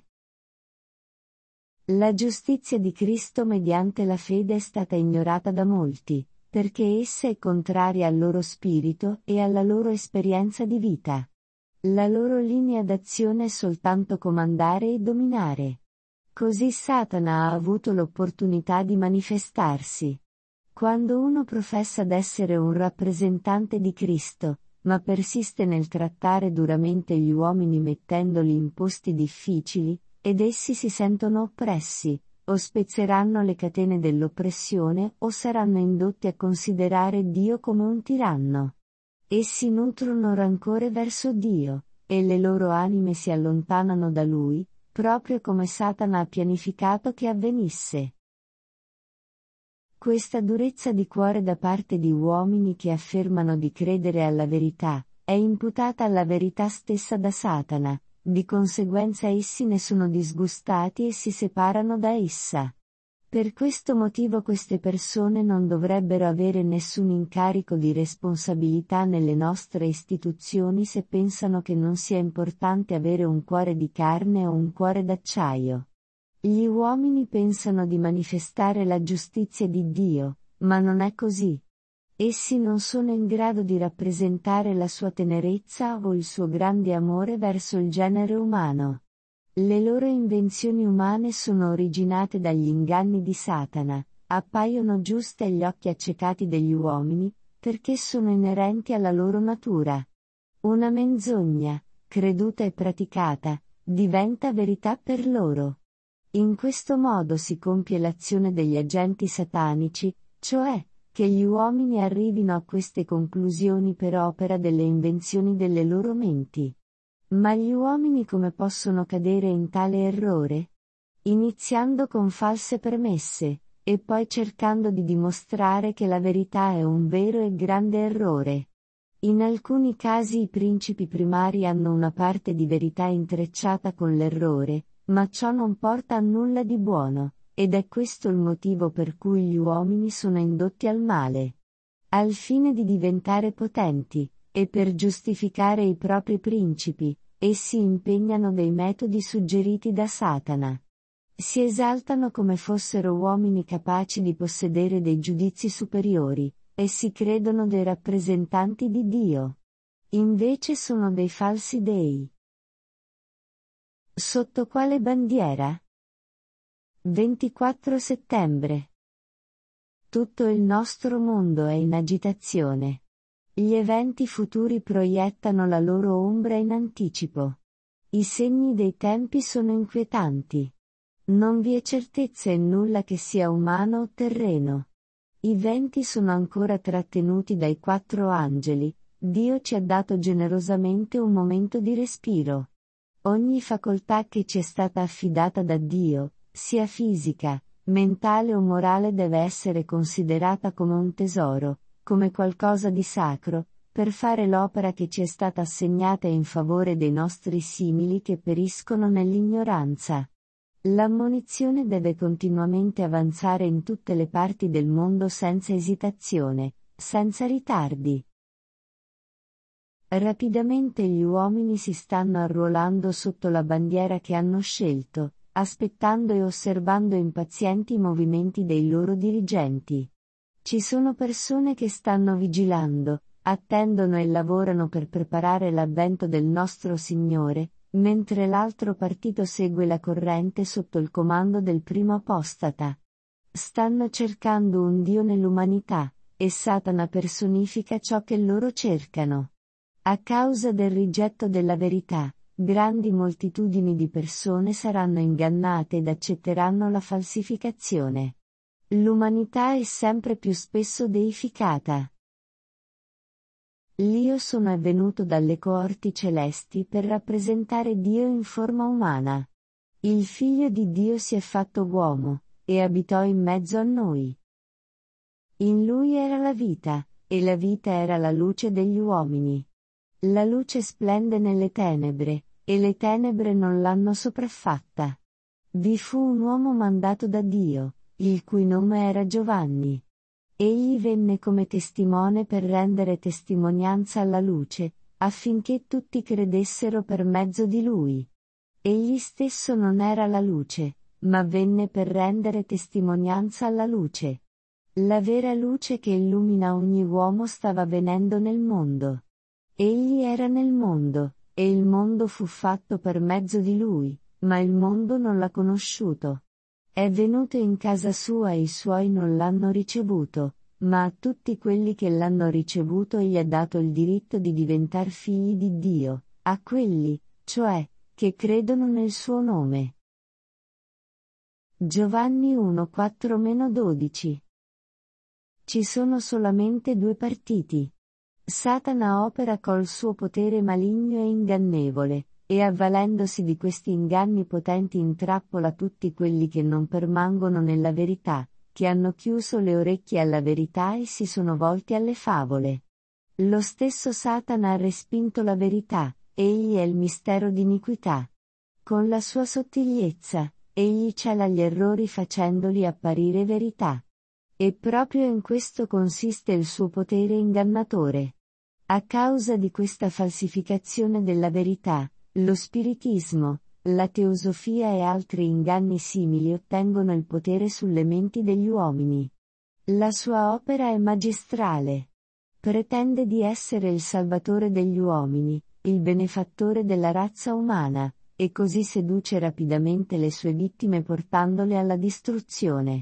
La giustizia di Cristo mediante la fede è stata ignorata da molti, perché essa è contraria al loro spirito e alla loro esperienza di vita. La loro linea d'azione è soltanto comandare e dominare. Così Satana ha avuto l'opportunità di manifestarsi. Quando uno professa d'essere un rappresentante di Cristo, ma persiste nel trattare duramente gli uomini mettendoli in posti difficili, ed essi si sentono oppressi, o spezzeranno le catene dell'oppressione o saranno indotti a considerare Dio come un tiranno. Essi nutrono rancore verso Dio, e le loro anime si allontanano da Lui, proprio come Satana ha pianificato che avvenisse. Questa durezza di cuore da parte di uomini che affermano di credere alla verità, è imputata alla verità stessa da Satana. Di conseguenza essi ne sono disgustati e si separano da essa. Per questo motivo queste persone non dovrebbero avere nessun incarico di responsabilità nelle nostre istituzioni se pensano che non sia importante avere un cuore di carne o un cuore d'acciaio. Gli uomini pensano di manifestare la giustizia di Dio, ma non è così. Essi non sono in grado di rappresentare la sua tenerezza o il suo grande amore verso il genere umano. Le loro invenzioni umane sono originate dagli inganni di Satana, appaiono giuste agli occhi accecati degli uomini, perché sono inerenti alla loro natura. Una menzogna, creduta e praticata, diventa verità per loro. In questo modo si compie l'azione degli agenti satanici, cioè, che gli uomini arrivino a queste conclusioni per opera delle invenzioni delle loro menti. Ma gli uomini come possono cadere in tale errore? Iniziando con false premesse, e poi cercando di dimostrare che la verità è un vero e grande errore. In alcuni casi i principi primari hanno una parte di verità intrecciata con l'errore, ma ciò non porta a nulla di buono. Ed è questo il motivo per cui gli uomini sono indotti al male. Al fine di diventare potenti, e per giustificare i propri principi, essi impegnano dei metodi suggeriti da Satana. Si esaltano come fossero uomini capaci di possedere dei giudizi superiori, e si credono dei rappresentanti di Dio. Invece sono dei falsi dei. Sotto quale bandiera? ventiquattro settembre. Tutto il nostro mondo è in agitazione. Gli eventi futuri proiettano la loro ombra in anticipo. I segni dei tempi sono inquietanti. Non vi è certezza in nulla che sia umano o terreno. I venti sono ancora trattenuti dai quattro angeli, Dio ci ha dato generosamente un momento di respiro. Ogni facoltà che ci è stata affidata da Dio, sia fisica, mentale o morale, deve essere considerata come un tesoro, come qualcosa di sacro, per fare l'opera che ci è stata assegnata in favore dei nostri simili che periscono nell'ignoranza. L'ammonizione deve continuamente avanzare in tutte le parti del mondo senza esitazione, senza ritardi. Rapidamente gli uomini si stanno arruolando sotto la bandiera che hanno scelto, aspettando e osservando impazienti i movimenti dei loro dirigenti. Ci sono persone che stanno vigilando, attendono e lavorano per preparare l'avvento del nostro Signore, mentre l'altro partito segue la corrente sotto il comando del primo apostata. Stanno cercando un Dio nell'umanità, e Satana personifica ciò che loro cercano. A causa del rigetto della verità, grandi moltitudini di persone saranno ingannate ed accetteranno la falsificazione. L'umanità è sempre più spesso deificata. L'Io sono è venuto dalle coorti celesti per rappresentare Dio in forma umana. Il Figlio di Dio si è fatto uomo, e abitò in mezzo a noi. In lui era la vita, e la vita era la luce degli uomini. La luce splende nelle tenebre, e le tenebre non l'hanno sopraffatta. Vi fu un uomo mandato da Dio, il cui nome era Giovanni. Egli venne come testimone per rendere testimonianza alla luce, affinché tutti credessero per mezzo di lui. Egli stesso non era la luce, ma venne per rendere testimonianza alla luce. La vera luce che illumina ogni uomo stava venendo nel mondo. Egli era nel mondo, e il mondo fu fatto per mezzo di lui, ma il mondo non l'ha conosciuto. È venuto in casa sua e i suoi non l'hanno ricevuto, ma a tutti quelli che l'hanno ricevuto egli ha dato il diritto di diventar figli di Dio, a quelli, cioè, che credono nel suo nome. Giovanni uno quattro dodici. Ci sono solamente due partiti. Satana opera col suo potere maligno e ingannevole, e avvalendosi di questi inganni potenti intrappola tutti quelli che non permangono nella verità, che hanno chiuso le orecchie alla verità e si sono volti alle favole. Lo stesso Satana ha respinto la verità, egli è il mistero d'iniquità. Con la sua sottigliezza, egli cela gli errori facendoli apparire verità. E proprio in questo consiste il suo potere ingannatore. A causa di questa falsificazione della verità, lo spiritismo, la teosofia e altri inganni simili ottengono il potere sulle menti degli uomini. La sua opera è magistrale. Pretende di essere il salvatore degli uomini, il benefattore della razza umana, e così seduce rapidamente le sue vittime portandole alla distruzione.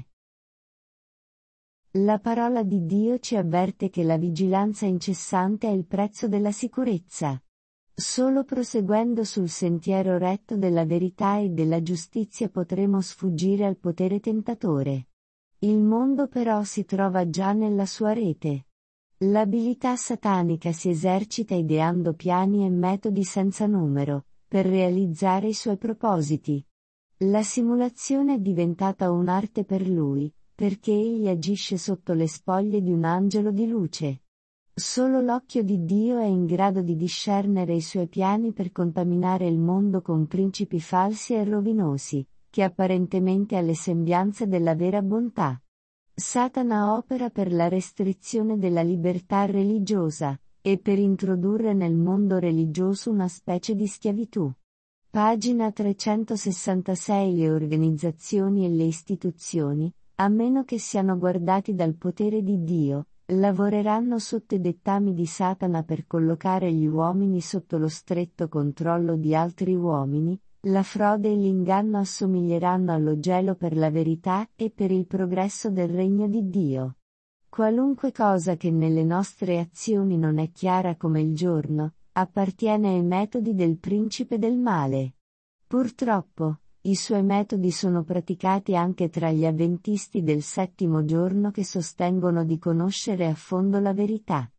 La parola di Dio ci avverte che la vigilanza incessante è il prezzo della sicurezza. Solo proseguendo sul sentiero retto della verità e della giustizia potremo sfuggire al potere tentatore. Il mondo però si trova già nella sua rete. L'abilità satanica si esercita ideando piani e metodi senza numero, per realizzare i suoi propositi. La simulazione è diventata un'arte per lui, perché egli agisce sotto le spoglie di un angelo di luce. Solo l'occhio di Dio è in grado di discernere i suoi piani per contaminare il mondo con principi falsi e rovinosi, che apparentemente ha le sembianze della vera bontà. Satana opera per la restrizione della libertà religiosa, e per introdurre nel mondo religioso una specie di schiavitù. Pagina trecentosessantasei. Le organizzazioni e le istituzioni, a meno che siano guardati dal potere di Dio, lavoreranno sotto i dettami di Satana per collocare gli uomini sotto lo stretto controllo di altri uomini. La frode e l'inganno assomiglieranno allo gelo per la verità e per il progresso del regno di Dio. Qualunque cosa che nelle nostre azioni non è chiara come il giorno, appartiene ai metodi del principe del male. Purtroppo, i suoi metodi sono praticati anche tra gli avventisti del settimo giorno che sostengono di conoscere a fondo la verità.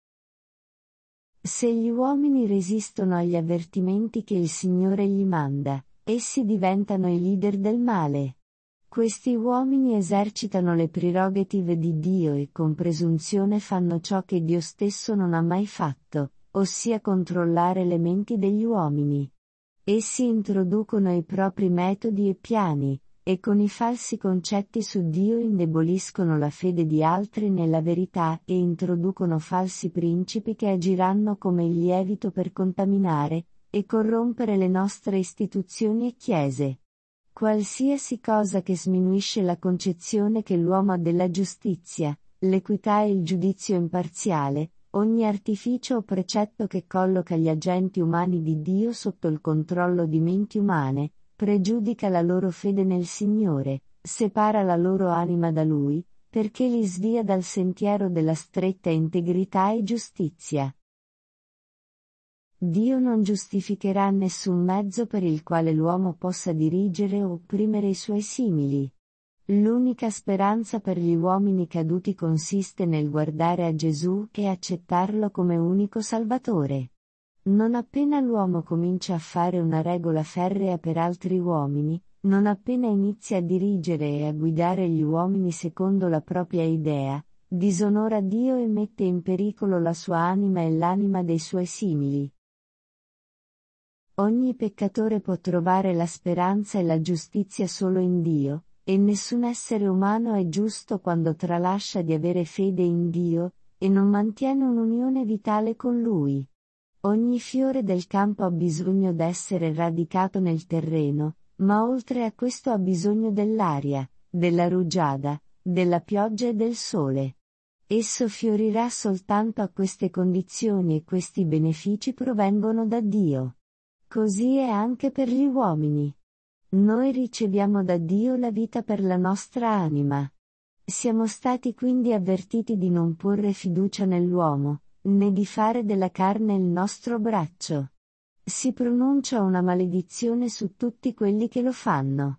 Se gli uomini resistono agli avvertimenti che il Signore gli manda, essi diventano i leader del male. Questi uomini esercitano le prerogative di Dio e con presunzione fanno ciò che Dio stesso non ha mai fatto, ossia controllare le menti degli uomini. Essi introducono i propri metodi e piani, e con i falsi concetti su Dio indeboliscono la fede di altri nella verità e introducono falsi principi che agiranno come il lievito per contaminare e corrompere le nostre istituzioni e chiese. Qualsiasi cosa che sminuisce la concezione che l'uomo ha della giustizia, l'equità e il giudizio imparziale, ogni artificio o precetto che colloca gli agenti umani di Dio sotto il controllo di menti umane, pregiudica la loro fede nel Signore, separa la loro anima da Lui, perché li svia dal sentiero della stretta integrità e giustizia. Dio non giustificherà nessun mezzo per il quale l'uomo possa dirigere o opprimere i suoi simili. L'unica speranza per gli uomini caduti consiste nel guardare a Gesù e accettarlo come unico Salvatore. Non appena l'uomo comincia a fare una regola ferrea per altri uomini, non appena inizia a dirigere e a guidare gli uomini secondo la propria idea, disonora Dio e mette in pericolo la sua anima e l'anima dei suoi simili. Ogni peccatore può trovare la speranza e la giustizia solo in Dio, e nessun essere umano è giusto quando tralascia di avere fede in Dio, e non mantiene un'unione vitale con Lui. Ogni fiore del campo ha bisogno d'essere radicato nel terreno, ma oltre a questo ha bisogno dell'aria, della rugiada, della pioggia e del sole. Esso fiorirà soltanto a queste condizioni e questi benefici provengono da Dio. Così è anche per gli uomini. Noi riceviamo da Dio la vita per la nostra anima. Siamo stati quindi avvertiti di non porre fiducia nell'uomo, né di fare della carne il nostro braccio. Si pronuncia una maledizione su tutti quelli che lo fanno.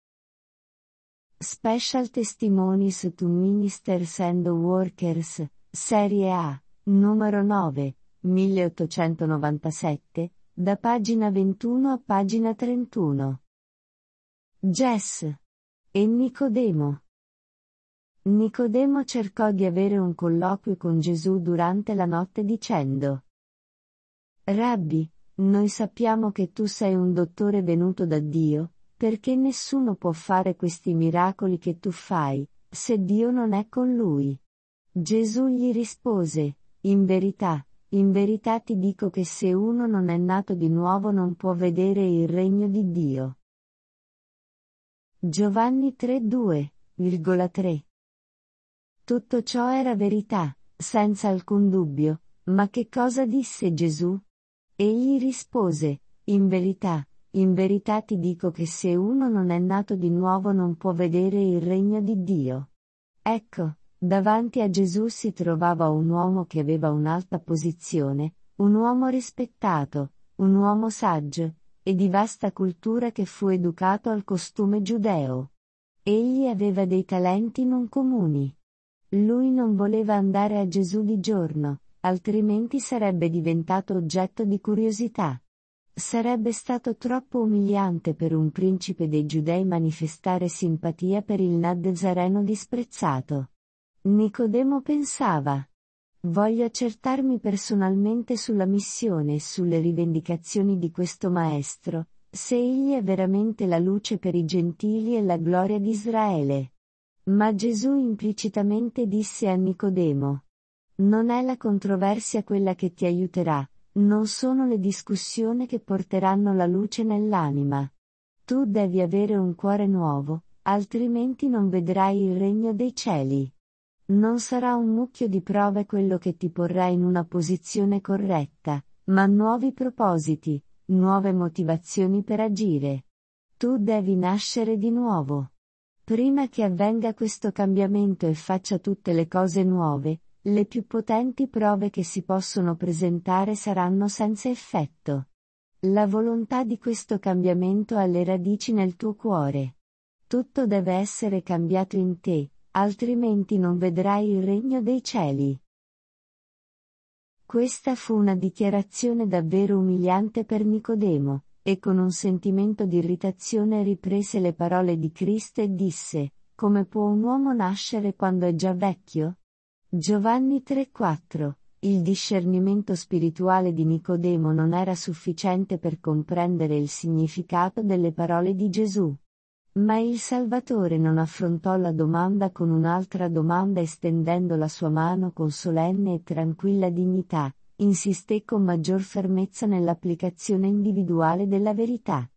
Special Testimonies to Ministers and Workers, Serie A, numero nove, milleottocentonovantasette, da pagina ventuno a pagina trentuno. Jess e Nicodemo. Nicodemo cercò di avere un colloquio con Gesù durante la notte dicendo: Rabbi, noi sappiamo che tu sei un dottore venuto da Dio, perché nessuno può fare questi miracoli che tu fai, se Dio non è con lui. Gesù gli rispose: In verità, in verità ti dico che se uno non è nato di nuovo non può vedere il regno di Dio. Giovanni tre due tre. Tutto ciò era verità, senza alcun dubbio, ma che cosa disse Gesù? Egli rispose: In verità, in verità ti dico che se uno non è nato di nuovo non può vedere il regno di Dio. Ecco, davanti a Gesù si trovava un uomo che aveva un'alta posizione, un uomo rispettato, un uomo saggio, e di vasta cultura che fu educato al costume giudeo. Egli aveva dei talenti non comuni. Lui non voleva andare a Gesù di giorno, altrimenti sarebbe diventato oggetto di curiosità. Sarebbe stato troppo umiliante per un principe dei Giudei manifestare simpatia per il Nazzareno disprezzato. Nicodemo pensava: voglio accertarmi personalmente sulla missione e sulle rivendicazioni di questo maestro, se egli è veramente la luce per i gentili e la gloria di Israele. Ma Gesù implicitamente disse a Nicodemo: non è la controversia quella che ti aiuterà, non sono le discussioni che porteranno la luce nell'anima. Tu devi avere un cuore nuovo, altrimenti non vedrai il regno dei cieli. Non sarà un mucchio di prove quello che ti porrà in una posizione corretta, ma nuovi propositi, nuove motivazioni per agire. Tu devi nascere di nuovo. Prima che avvenga questo cambiamento e faccia tutte le cose nuove, le più potenti prove che si possono presentare saranno senza effetto. La volontà di questo cambiamento ha le radici nel tuo cuore. Tutto deve essere cambiato in te, altrimenti non vedrai il regno dei cieli. Questa fu una dichiarazione davvero umiliante per Nicodemo, e con un sentimento di irritazione riprese le parole di Cristo e disse: come può un uomo nascere quando è già vecchio? Giovanni tre quattro. Il discernimento spirituale di Nicodemo non era sufficiente per comprendere il significato delle parole di Gesù. Ma il Salvatore non affrontò la domanda con un'altra domanda estendendo la sua mano con solenne e tranquilla dignità, insisté con maggior fermezza nell'applicazione individuale della verità.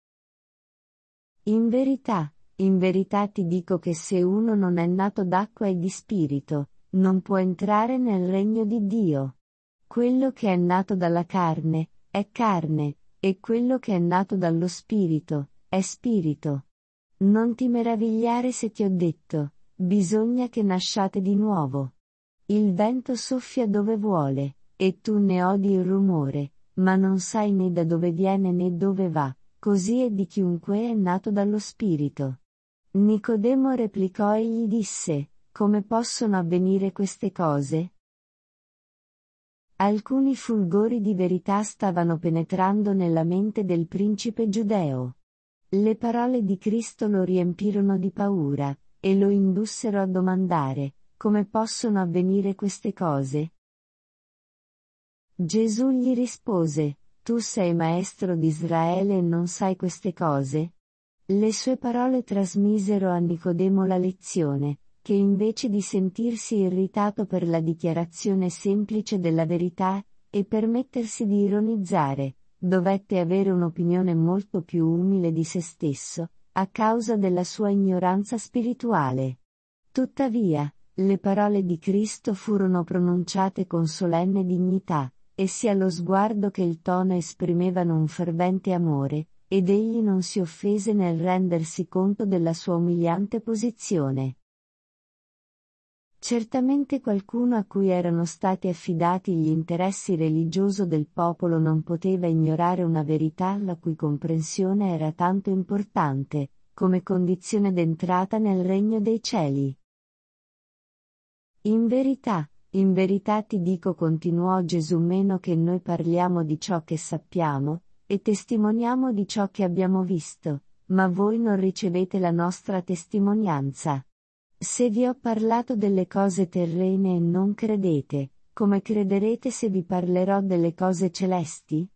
In verità, in verità ti dico che se uno non è nato d'acqua e di spirito, non può entrare nel regno di Dio. Quello che è nato dalla carne, è carne, e quello che è nato dallo spirito, è spirito. Non ti meravigliare se ti ho detto: bisogna che nasciate di nuovo. Il vento soffia dove vuole, e tu ne odi il rumore, ma non sai né da dove viene né dove va, così è di chiunque è nato dallo Spirito. Nicodemo replicò e gli disse: come possono avvenire queste cose? Alcuni fulgori di verità stavano penetrando nella mente del principe giudeo. Le parole di Cristo lo riempirono di paura, e lo indussero a domandare: come possono avvenire queste cose? Gesù gli rispose: tu sei maestro di Israele e non sai queste cose? Le sue parole trasmisero a Nicodemo la lezione, che invece di sentirsi irritato per la dichiarazione semplice della verità, e permettersi di ironizzare, dovette avere un'opinione molto più umile di se stesso, a causa della sua ignoranza spirituale. Tuttavia, le parole di Cristo furono pronunciate con solenne dignità, e sia lo sguardo che il tono esprimevano un fervente amore, ed egli non si offese nel rendersi conto della sua umiliante posizione. Certamente qualcuno a cui erano stati affidati gli interessi religiosi del popolo non poteva ignorare una verità la cui comprensione era tanto importante, come condizione d'entrata nel regno dei cieli. In verità, in verità ti dico, continuò Gesù, meno che noi parliamo di ciò che sappiamo, e testimoniamo di ciò che abbiamo visto, ma voi non ricevete la nostra testimonianza. Se vi ho parlato delle cose terrene e non credete, come crederete se vi parlerò delle cose celesti?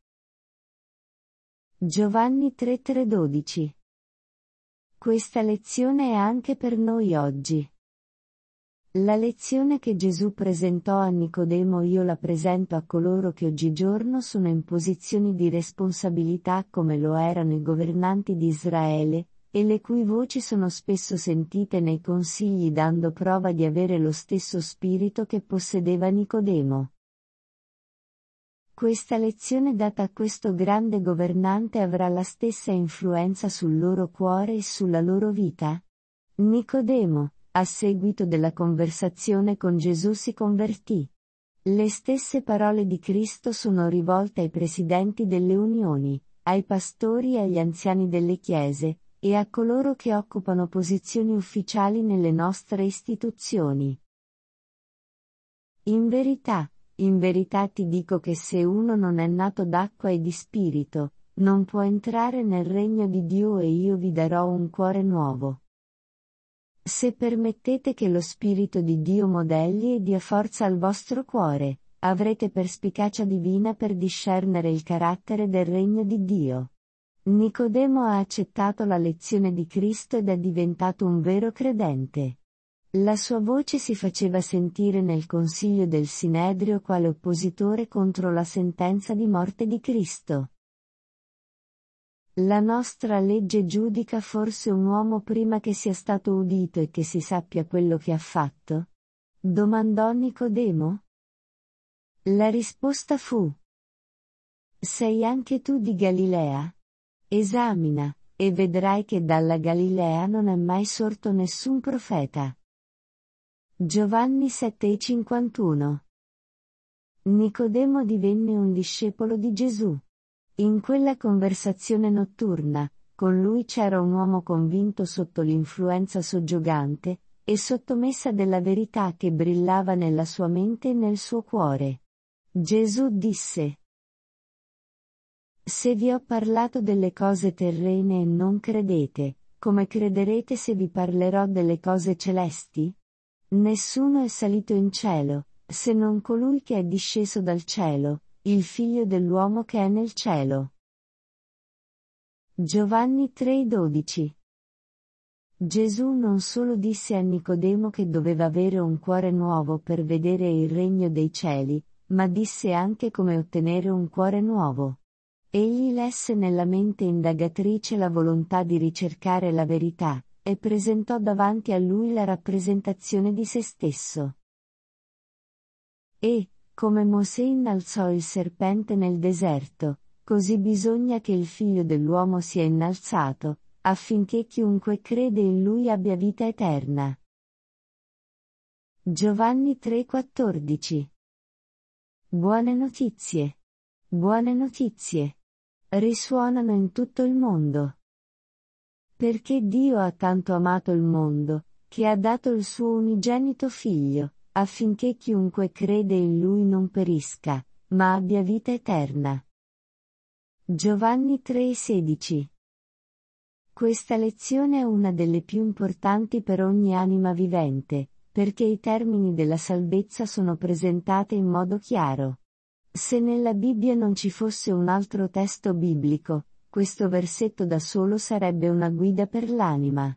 Giovanni tre tre dodici. Questa lezione è anche per noi oggi. La lezione che Gesù presentò a Nicodemo io la presento a coloro che oggigiorno sono in posizioni di responsabilità come lo erano i governanti di Israele, e le cui voci sono spesso sentite nei consigli dando prova di avere lo stesso spirito che possedeva Nicodemo. Questa lezione data a questo grande governante avrà la stessa influenza sul loro cuore e sulla loro vita? Nicodemo, a seguito della conversazione con Gesù, si convertì. Le stesse parole di Cristo sono rivolte ai presidenti delle unioni, ai pastori e agli anziani delle chiese, e a coloro che occupano posizioni ufficiali nelle nostre istituzioni. In verità, in verità ti dico che se uno non è nato d'acqua e di spirito, non può entrare nel regno di Dio, e io vi darò un cuore nuovo. Se permettete che lo Spirito di Dio modelli e dia forza al vostro cuore, avrete perspicacia divina per discernere il carattere del regno di Dio. Nicodemo ha accettato la lezione di Cristo ed è diventato un vero credente. La sua voce si faceva sentire nel consiglio del Sinedrio quale oppositore contro la sentenza di morte di Cristo. La nostra legge giudica forse un uomo prima che sia stato udito e che si sappia quello che ha fatto? Domandò Nicodemo. La risposta fu: sei anche tu di Galilea? Esamina, e vedrai che dalla Galilea non è mai sorto nessun profeta. Giovanni sette e cinquantuno. Nicodemo divenne un discepolo di Gesù. In quella conversazione notturna, con lui c'era un uomo convinto sotto l'influenza soggiogante, e sottomessa della verità che brillava nella sua mente e nel suo cuore. Gesù disse: se vi ho parlato delle cose terrene e non credete, come crederete se vi parlerò delle cose celesti? Nessuno è salito in cielo, se non colui che è disceso dal cielo, il Figlio dell'uomo che è nel cielo. Giovanni tre dodici. Gesù non solo disse a Nicodemo che doveva avere un cuore nuovo per vedere il regno dei cieli, ma disse anche come ottenere un cuore nuovo. Egli lesse nella mente indagatrice la volontà di ricercare la verità, e presentò davanti a lui la rappresentazione di se stesso. E, come Mosè innalzò il serpente nel deserto, così bisogna che il Figlio dell'uomo sia innalzato, affinché chiunque crede in lui abbia vita eterna. Giovanni tre quattordici. Buone notizie. Buone notizie. Risuonano in tutto il mondo. Perché Dio ha tanto amato il mondo, che ha dato il suo unigenito Figlio, affinché chiunque crede in Lui non perisca, ma abbia vita eterna. Giovanni tre sedici. Questa lezione è una delle più importanti per ogni anima vivente, perché i termini della salvezza sono presentati in modo chiaro. Se nella Bibbia non ci fosse un altro testo biblico, questo versetto da solo sarebbe una guida per l'anima.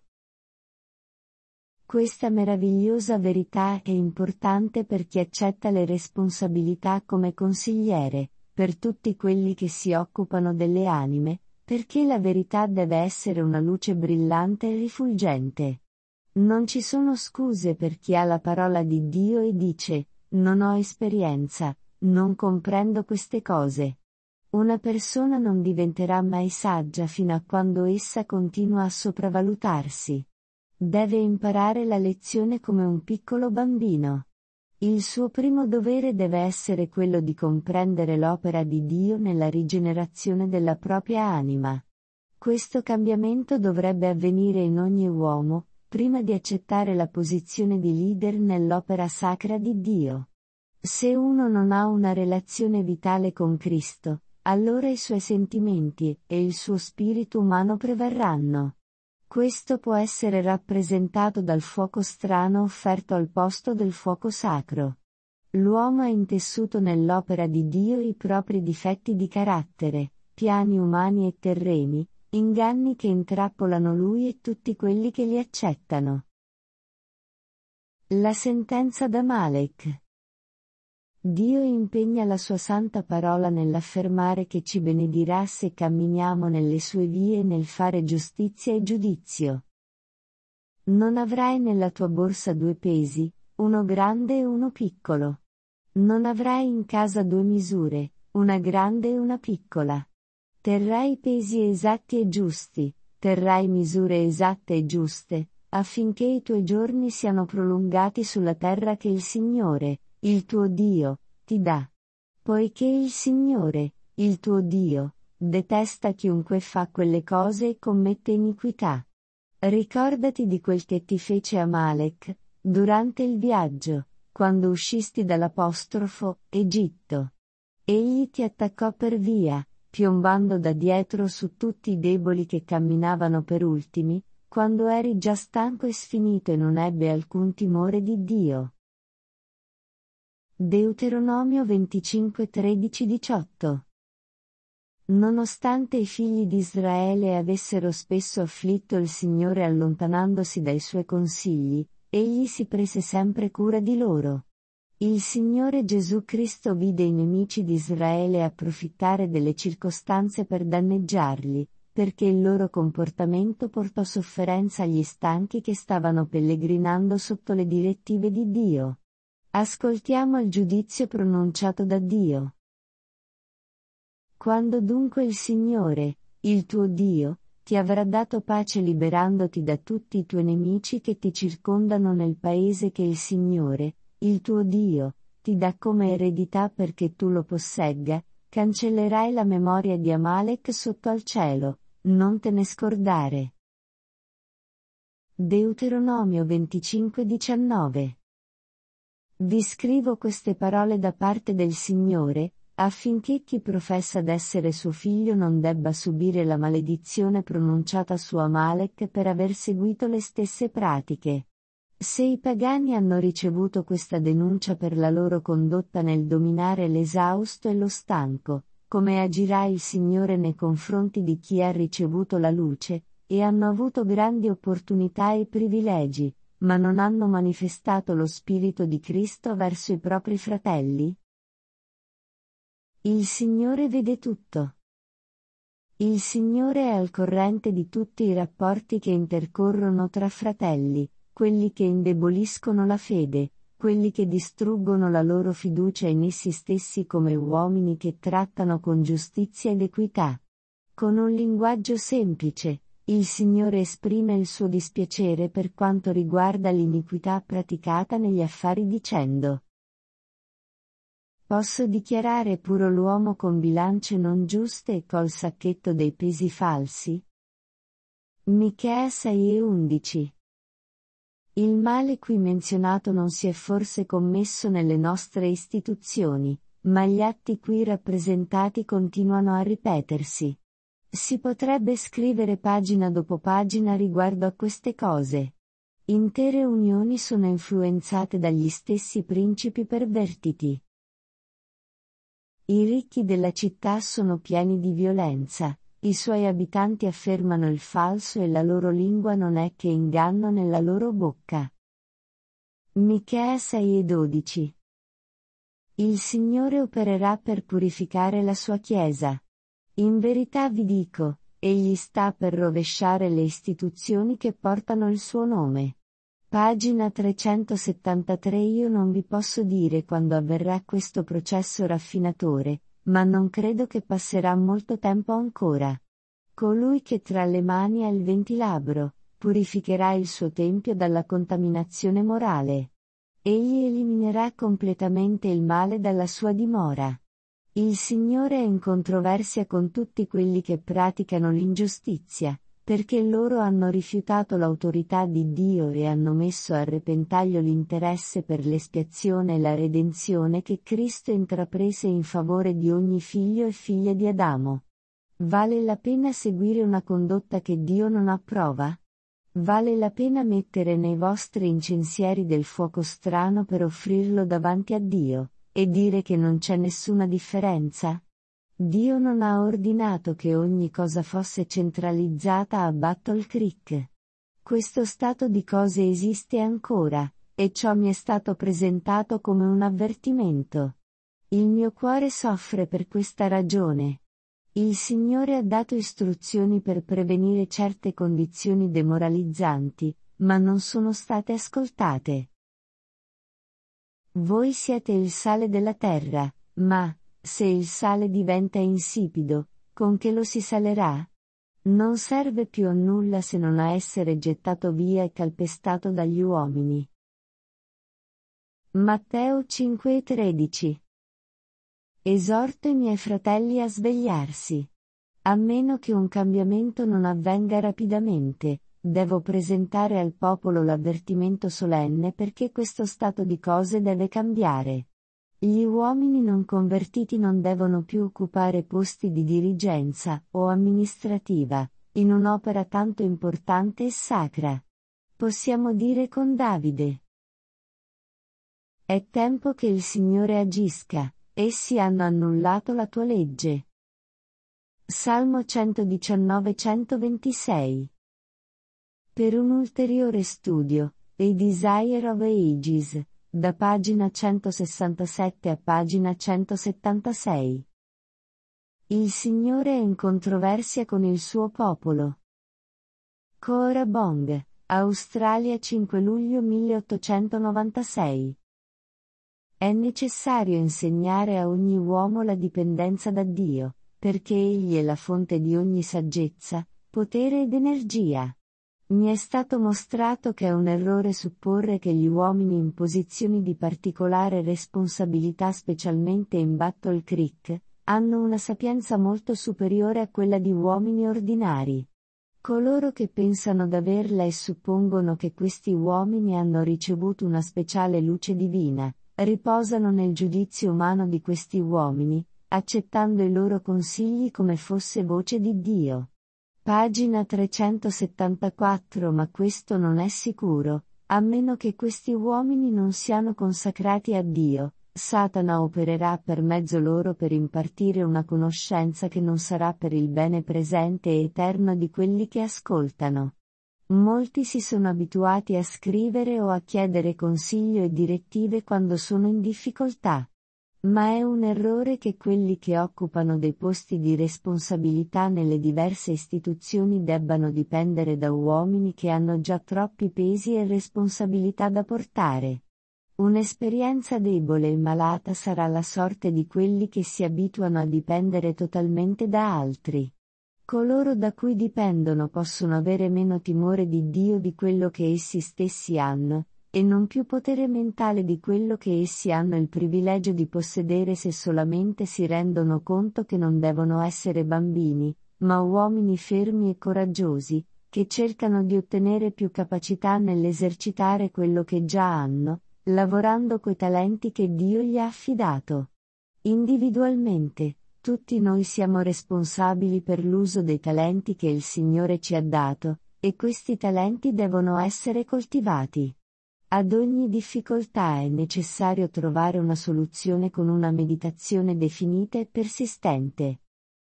Questa meravigliosa verità è importante per chi accetta le responsabilità come consigliere, per tutti quelli che si occupano delle anime, perché la verità deve essere una luce brillante e rifulgente. Non ci sono scuse per chi ha la parola di Dio e dice, non ho esperienza, non comprendo queste cose. Una persona non diventerà mai saggia fino a quando essa continua a sopravvalutarsi. Deve imparare la lezione come un piccolo bambino. Il suo primo dovere deve essere quello di comprendere l'opera di Dio nella rigenerazione della propria anima. Questo cambiamento dovrebbe avvenire in ogni uomo, prima di accettare la posizione di leader nell'opera sacra di Dio. Se uno non ha una relazione vitale con Cristo, allora i suoi sentimenti e il suo spirito umano prevarranno. Questo può essere rappresentato dal fuoco strano offerto al posto del fuoco sacro. L'uomo ha intessuto nell'opera di Dio i propri difetti di carattere, piani umani e terreni, inganni che intrappolano lui e tutti quelli che li accettano. La sentenza d'Amalek. Dio impegna la sua santa parola nell'affermare che ci benedirà se camminiamo nelle sue vie e nel fare giustizia e giudizio. Non avrai nella tua borsa due pesi, uno grande e uno piccolo. Non avrai in casa due misure, una grande e una piccola. Terrai pesi esatti e giusti, terrai misure esatte e giuste, affinché i tuoi giorni siano prolungati sulla terra che il Signore, il tuo Dio, ti dà. Poiché il Signore, il tuo Dio, detesta chiunque fa quelle cose e commette iniquità. Ricordati di quel che ti fece Amalek, durante il viaggio, quando uscisti dall'apostrofo Egitto. Egli ti attaccò per via, piombando da dietro su tutti i deboli che camminavano per ultimi, quando eri già stanco e sfinito e non ebbe alcun timore di Dio. Deuteronomio venticinque tredici diciotto. Nonostante i figli di Israele avessero spesso afflitto il Signore allontanandosi dai suoi consigli, egli si prese sempre cura di loro. Il Signore Gesù Cristo vide i nemici di Israele approfittare delle circostanze per danneggiarli, perché il loro comportamento portò sofferenza agli stanchi che stavano pellegrinando sotto le direttive di Dio. Ascoltiamo il giudizio pronunciato da Dio. Quando dunque il Signore, il tuo Dio, ti avrà dato pace liberandoti da tutti i tuoi nemici che ti circondano nel paese che il Signore, il tuo Dio, ti dà come eredità perché tu lo possegga, cancellerai la memoria di Amalek sotto al cielo, non te ne scordare. Deuteronomio venticinque diciannove. Vi scrivo queste parole da parte del Signore, affinché chi professa d'essere suo figlio non debba subire la maledizione pronunciata su Amalek per aver seguito le stesse pratiche. Se i pagani hanno ricevuto questa denuncia per la loro condotta nel dominare l'esausto e lo stanco, come agirà il Signore nei confronti di chi ha ricevuto la luce, e hanno avuto grandi opportunità e privilegi, ma non hanno manifestato lo Spirito di Cristo verso i propri fratelli? Il Signore vede tutto. Il Signore è al corrente di tutti i rapporti che intercorrono tra fratelli, quelli che indeboliscono la fede, quelli che distruggono la loro fiducia in essi stessi come uomini che trattano con giustizia ed equità. Con un linguaggio semplice, il Signore esprime il suo dispiacere per quanto riguarda l'iniquità praticata negli affari dicendo: Posso dichiarare puro l'uomo con bilance non giuste e col sacchetto dei pesi falsi? Michea sei e undici. Il male qui menzionato non si è forse commesso nelle nostre istituzioni, ma gli atti qui rappresentati continuano a ripetersi. Si potrebbe scrivere pagina dopo pagina riguardo a queste cose. Intere unioni sono influenzate dagli stessi principi pervertiti. I ricchi della città sono pieni di violenza, i suoi abitanti affermano il falso e la loro lingua non è che inganno nella loro bocca. Michea sei e dodici. Il Signore opererà per purificare la sua Chiesa. In verità vi dico, egli sta per rovesciare le istituzioni che portano il suo nome. Pagina trecentosettantatré. Io non vi posso dire quando avverrà questo processo raffinatore, ma non credo che passerà molto tempo ancora. Colui che tra le mani ha il ventilabro, purificherà il suo tempio dalla contaminazione morale. Egli eliminerà completamente il male dalla sua dimora. Il Signore è in controversia con tutti quelli che praticano l'ingiustizia, perché loro hanno rifiutato l'autorità di Dio e hanno messo a repentaglio l'interesse per l'espiazione e la redenzione che Cristo intraprese in favore di ogni figlio e figlia di Adamo. Vale la pena seguire una condotta che Dio non approva? Vale la pena mettere nei vostri incensieri del fuoco strano per offrirlo davanti a Dio, e dire che non c'è nessuna differenza? Dio non ha ordinato che ogni cosa fosse centralizzata a Battle Creek. Questo stato di cose esiste ancora, e ciò mi è stato presentato come un avvertimento. Il mio cuore soffre per questa ragione. Il Signore ha dato istruzioni per prevenire certe condizioni demoralizzanti, ma non sono state ascoltate. Voi siete il sale della terra, ma, se il sale diventa insipido, con che lo si salerà? Non serve più a nulla se non a essere gettato via e calpestato dagli uomini. Matteo cinque e tredici. Esorto i miei fratelli a svegliarsi. A meno che un cambiamento non avvenga rapidamente, devo presentare al popolo l'avvertimento solenne perché questo stato di cose deve cambiare. Gli uomini non convertiti non devono più occupare posti di dirigenza o amministrativa, in un'opera tanto importante e sacra. Possiamo dire con Davide: è tempo che il Signore agisca. Essi hanno annullato la tua legge. Salmo centodiciannove centoventisei. Per un ulteriore studio, A Desire of Ages, da pagina centosessantasette a pagina centosettantasei. Il Signore è in controversia con il suo popolo. Cora Bong, Australia cinque luglio milleottocentonovantasei. È necessario insegnare a ogni uomo la dipendenza da Dio, perché Egli è la fonte di ogni saggezza, potere ed energia. Mi è stato mostrato che è un errore supporre che gli uomini in posizioni di particolare responsabilità, specialmente in Battle Creek, hanno una sapienza molto superiore a quella di uomini ordinari. Coloro che pensano d'averla e suppongono che questi uomini hanno ricevuto una speciale luce divina, riposano nel giudizio umano di questi uomini, accettando i loro consigli come fosse voce di Dio. Pagina trecentosettantaquattro. Ma questo non è sicuro, a meno che questi uomini non siano consacrati a Dio. Satana opererà per mezzo loro per impartire una conoscenza che non sarà per il bene presente e eterno di quelli che ascoltano. Molti si sono abituati a scrivere o a chiedere consiglio e direttive quando sono in difficoltà. Ma è un errore che quelli che occupano dei posti di responsabilità nelle diverse istituzioni debbano dipendere da uomini che hanno già troppi pesi e responsabilità da portare. Un'esperienza debole e malata sarà la sorte di quelli che si abituano a dipendere totalmente da altri. Coloro da cui dipendono possono avere meno timore di Dio di quello che essi stessi hanno, e non più potere mentale di quello che essi hanno il privilegio di possedere se solamente si rendono conto che non devono essere bambini, ma uomini fermi e coraggiosi, che cercano di ottenere più capacità nell'esercitare quello che già hanno, lavorando coi talenti che Dio gli ha affidato. Individualmente, tutti noi siamo responsabili per l'uso dei talenti che il Signore ci ha dato, e questi talenti devono essere coltivati. Ad ogni difficoltà è necessario trovare una soluzione con una meditazione definita e persistente.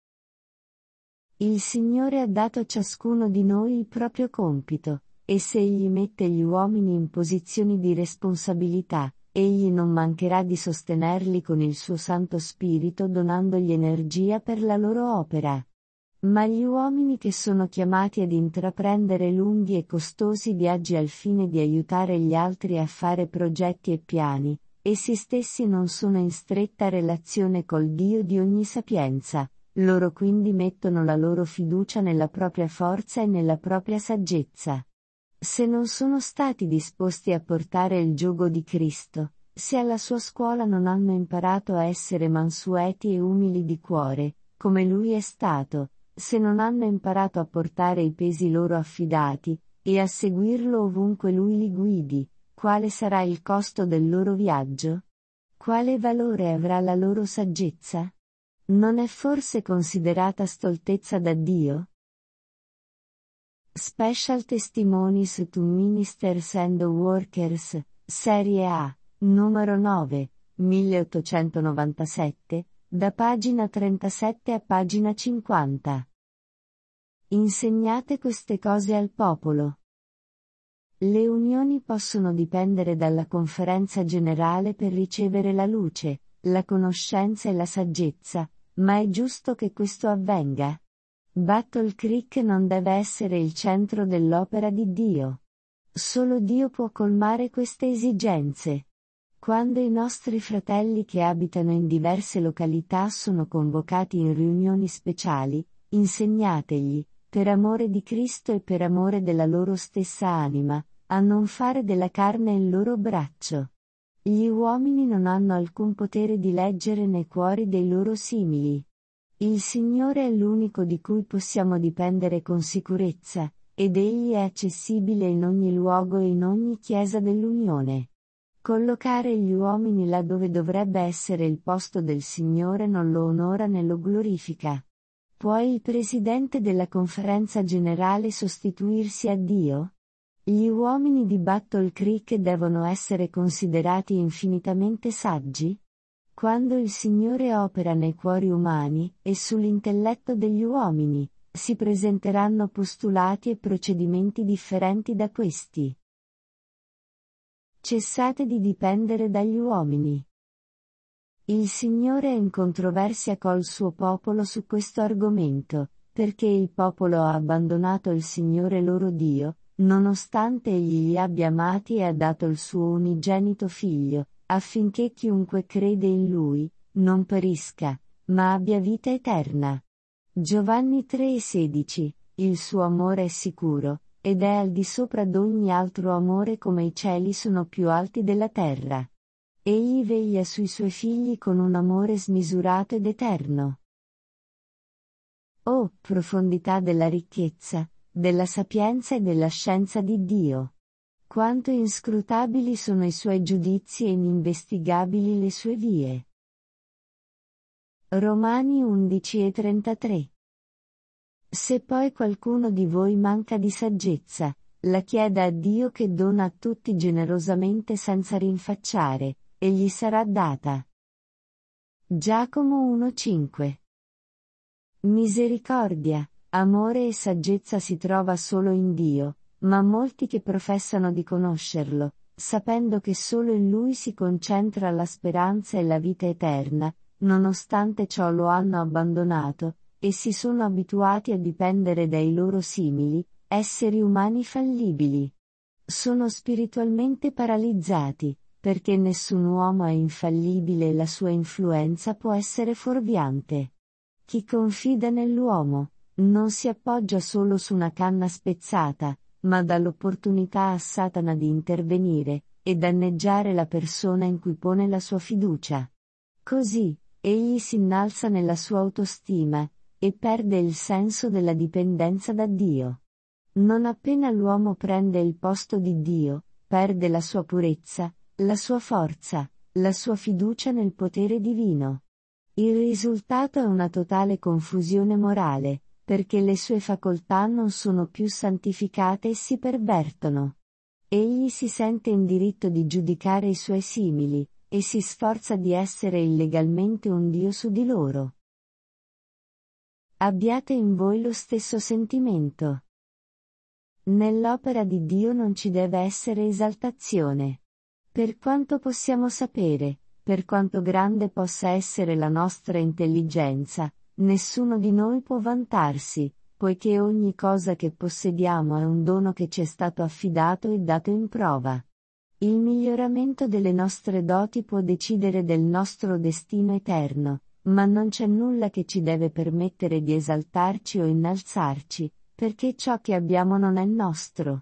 Il Signore ha dato a ciascuno di noi il proprio compito, e se Egli mette gli uomini in posizioni di responsabilità, Egli non mancherà di sostenerli con il suo Santo Spirito donandogli energia per la loro opera. Ma gli uomini che sono chiamati ad intraprendere lunghi e costosi viaggi al fine di aiutare gli altri a fare progetti e piani, essi stessi non sono in stretta relazione col Dio di ogni sapienza, loro quindi mettono la loro fiducia nella propria forza e nella propria saggezza. Se non sono stati disposti a portare il giogo di Cristo, se alla sua scuola non hanno imparato a essere mansueti e umili di cuore, come Lui è stato, se non hanno imparato a portare i pesi loro affidati, e a seguirlo ovunque Lui li guidi, quale sarà il costo del loro viaggio? Quale valore avrà la loro saggezza? Non è forse considerata stoltezza da Dio? Special Testimonies to Ministers and Workers, Serie A, numero nove, milleottocentonovantasette, da pagina trentasette a pagina cinquanta. Insegnate queste cose al popolo. Le unioni possono dipendere dalla conferenza generale per ricevere la luce, la conoscenza e la saggezza, ma è giusto che questo avvenga. Battle Creek non deve essere il centro dell'opera di Dio. Solo Dio può colmare queste esigenze. Quando i nostri fratelli che abitano in diverse località sono convocati in riunioni speciali, insegnategli, per amore di Cristo e per amore della loro stessa anima, a non fare della carne il loro braccio. Gli uomini non hanno alcun potere di leggere nei cuori dei loro simili. Il Signore è l'unico di cui possiamo dipendere con sicurezza, ed Egli è accessibile in ogni luogo e in ogni chiesa dell'Unione. Collocare gli uomini là dove dovrebbe essere il posto del Signore non lo onora né lo glorifica. Può il Presidente della Conferenza Generale sostituirsi a Dio? Gli uomini di Battle Creek devono essere considerati infinitamente saggi? Quando il Signore opera nei cuori umani, e sull'intelletto degli uomini, si presenteranno postulati e procedimenti differenti da questi. Cessate di dipendere dagli uomini. Il Signore è in controversia col suo popolo su questo argomento, perché il popolo ha abbandonato il Signore loro Dio, nonostante Egli li abbia amati e ha dato il suo unigenito Figlio, affinché chiunque crede in Lui, non perisca, ma abbia vita eterna. Giovanni tre e sedici, il suo amore è sicuro, ed è al di sopra d'ogni altro amore come i cieli sono più alti della terra. Egli veglia sui suoi figli con un amore smisurato ed eterno. Oh, profondità della ricchezza, della sapienza e della scienza di Dio! Quanto inscrutabili sono i suoi giudizi e ininvestigabili le sue vie. Romani undici e trentatré. Se poi qualcuno di voi manca di saggezza, la chieda a Dio che dona a tutti generosamente senza rinfacciare, e gli sarà data. Giacomo uno cinque. Misericordia, amore e saggezza si trova solo in Dio, ma molti che professano di conoscerlo, sapendo che solo in Lui si concentra la speranza e la vita eterna, nonostante ciò lo hanno abbandonato, e si sono abituati a dipendere dai loro simili, esseri umani fallibili. Sono spiritualmente paralizzati, perché nessun uomo è infallibile e la sua influenza può essere fuorviante. Chi confida nell'uomo, non si appoggia solo su una canna spezzata, ma dà l'opportunità a Satana di intervenire, e danneggiare la persona in cui pone la sua fiducia. Così, egli si innalza nella sua autostima, e perde il senso della dipendenza da Dio. Non appena l'uomo prende il posto di Dio, perde la sua purezza, la sua forza, la sua fiducia nel potere divino. Il risultato è una totale confusione morale, perché le sue facoltà non sono più santificate e si pervertono. Egli si sente in diritto di giudicare i suoi simili, e si sforza di essere illegalmente un Dio su di loro. Abbiate in voi lo stesso sentimento. Nell'opera di Dio non ci deve essere esaltazione. Per quanto possiamo sapere, per quanto grande possa essere la nostra intelligenza, nessuno di noi può vantarsi, poiché ogni cosa che possediamo è un dono che ci è stato affidato e dato in prova. Il miglioramento delle nostre doti può decidere del nostro destino eterno, ma non c'è nulla che ci deve permettere di esaltarci o innalzarci, perché ciò che abbiamo non è nostro.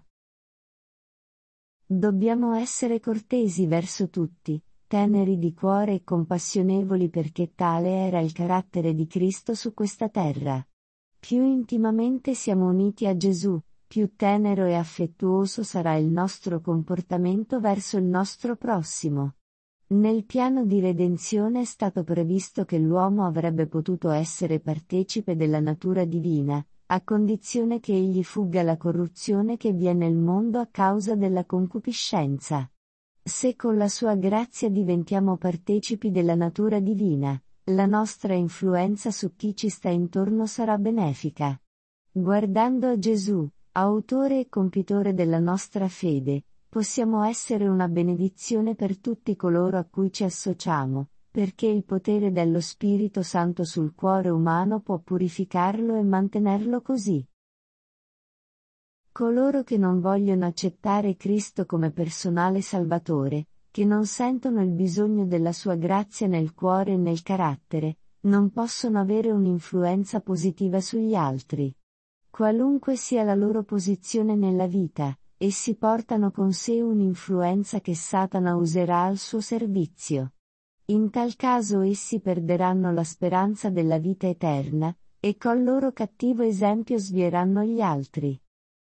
Dobbiamo essere cortesi verso tutti, teneri di cuore e compassionevoli perché tale era il carattere di Cristo su questa terra. Più intimamente siamo uniti a Gesù, più tenero e affettuoso sarà il nostro comportamento verso il nostro prossimo. Nel piano di redenzione è stato previsto che l'uomo avrebbe potuto essere partecipe della natura divina, a condizione che egli fugga la corruzione che vi è nel mondo a causa della concupiscenza. Se con la sua grazia diventiamo partecipi della natura divina, la nostra influenza su chi ci sta intorno sarà benefica. Guardando a Gesù, autore e compitore della nostra fede, possiamo essere una benedizione per tutti coloro a cui ci associamo, perché il potere dello Spirito Santo sul cuore umano può purificarlo e mantenerlo così. Coloro che non vogliono accettare Cristo come personale Salvatore, che non sentono il bisogno della sua grazia nel cuore e nel carattere, non possono avere un'influenza positiva sugli altri. Qualunque sia la loro posizione nella vita, essi portano con sé un'influenza che Satana userà al suo servizio. In tal caso essi perderanno la speranza della vita eterna, e col loro cattivo esempio svieranno gli altri.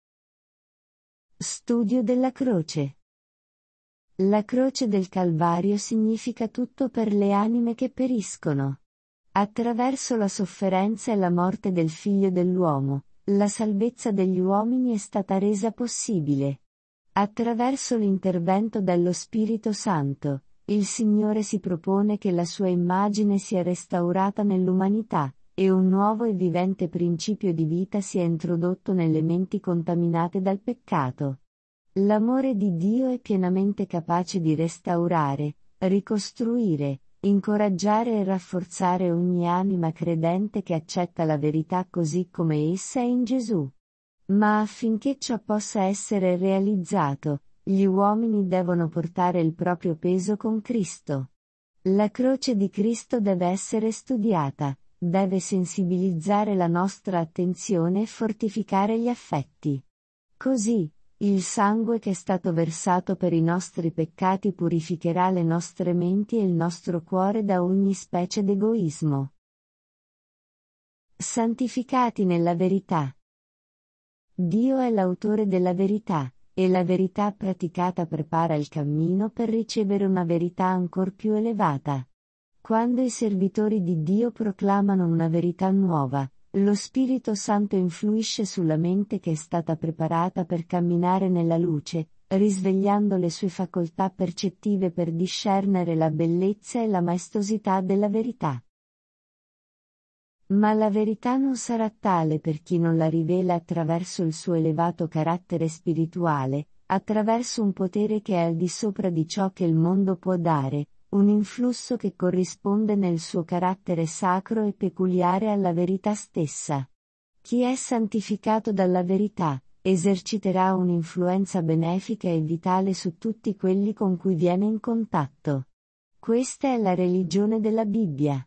Studio della croce. La croce del Calvario significa tutto per le anime che periscono. Attraverso la sofferenza e la morte del Figlio dell'uomo, la salvezza degli uomini è stata resa possibile. Attraverso l'intervento dello Spirito Santo, il Signore si propone che la sua immagine sia restaurata nell'umanità, e un nuovo e vivente principio di vita sia introdotto nelle menti contaminate dal peccato. L'amore di Dio è pienamente capace di restaurare, ricostruire, incoraggiare e rafforzare ogni anima credente che accetta la verità così come essa è in Gesù. Ma affinché ciò possa essere realizzato, gli uomini devono portare il proprio peso con Cristo. La croce di Cristo deve essere studiata, deve sensibilizzare la nostra attenzione e fortificare gli affetti. Così, il sangue che è stato versato per i nostri peccati purificherà le nostre menti e il nostro cuore da ogni specie d'egoismo. Santificati nella verità. Dio è l'autore della verità, e la verità praticata prepara il cammino per ricevere una verità ancor più elevata. Quando i servitori di Dio proclamano una verità nuova, lo Spirito Santo influisce sulla mente che è stata preparata per camminare nella luce, risvegliando le sue facoltà percettive per discernere la bellezza e la maestosità della verità. Ma la verità non sarà tale per chi non la rivela attraverso il suo elevato carattere spirituale, attraverso un potere che è al di sopra di ciò che il mondo può dare, un influsso che corrisponde nel suo carattere sacro e peculiare alla verità stessa. Chi è santificato dalla verità, eserciterà un'influenza benefica e vitale su tutti quelli con cui viene in contatto. Questa è la religione della Bibbia.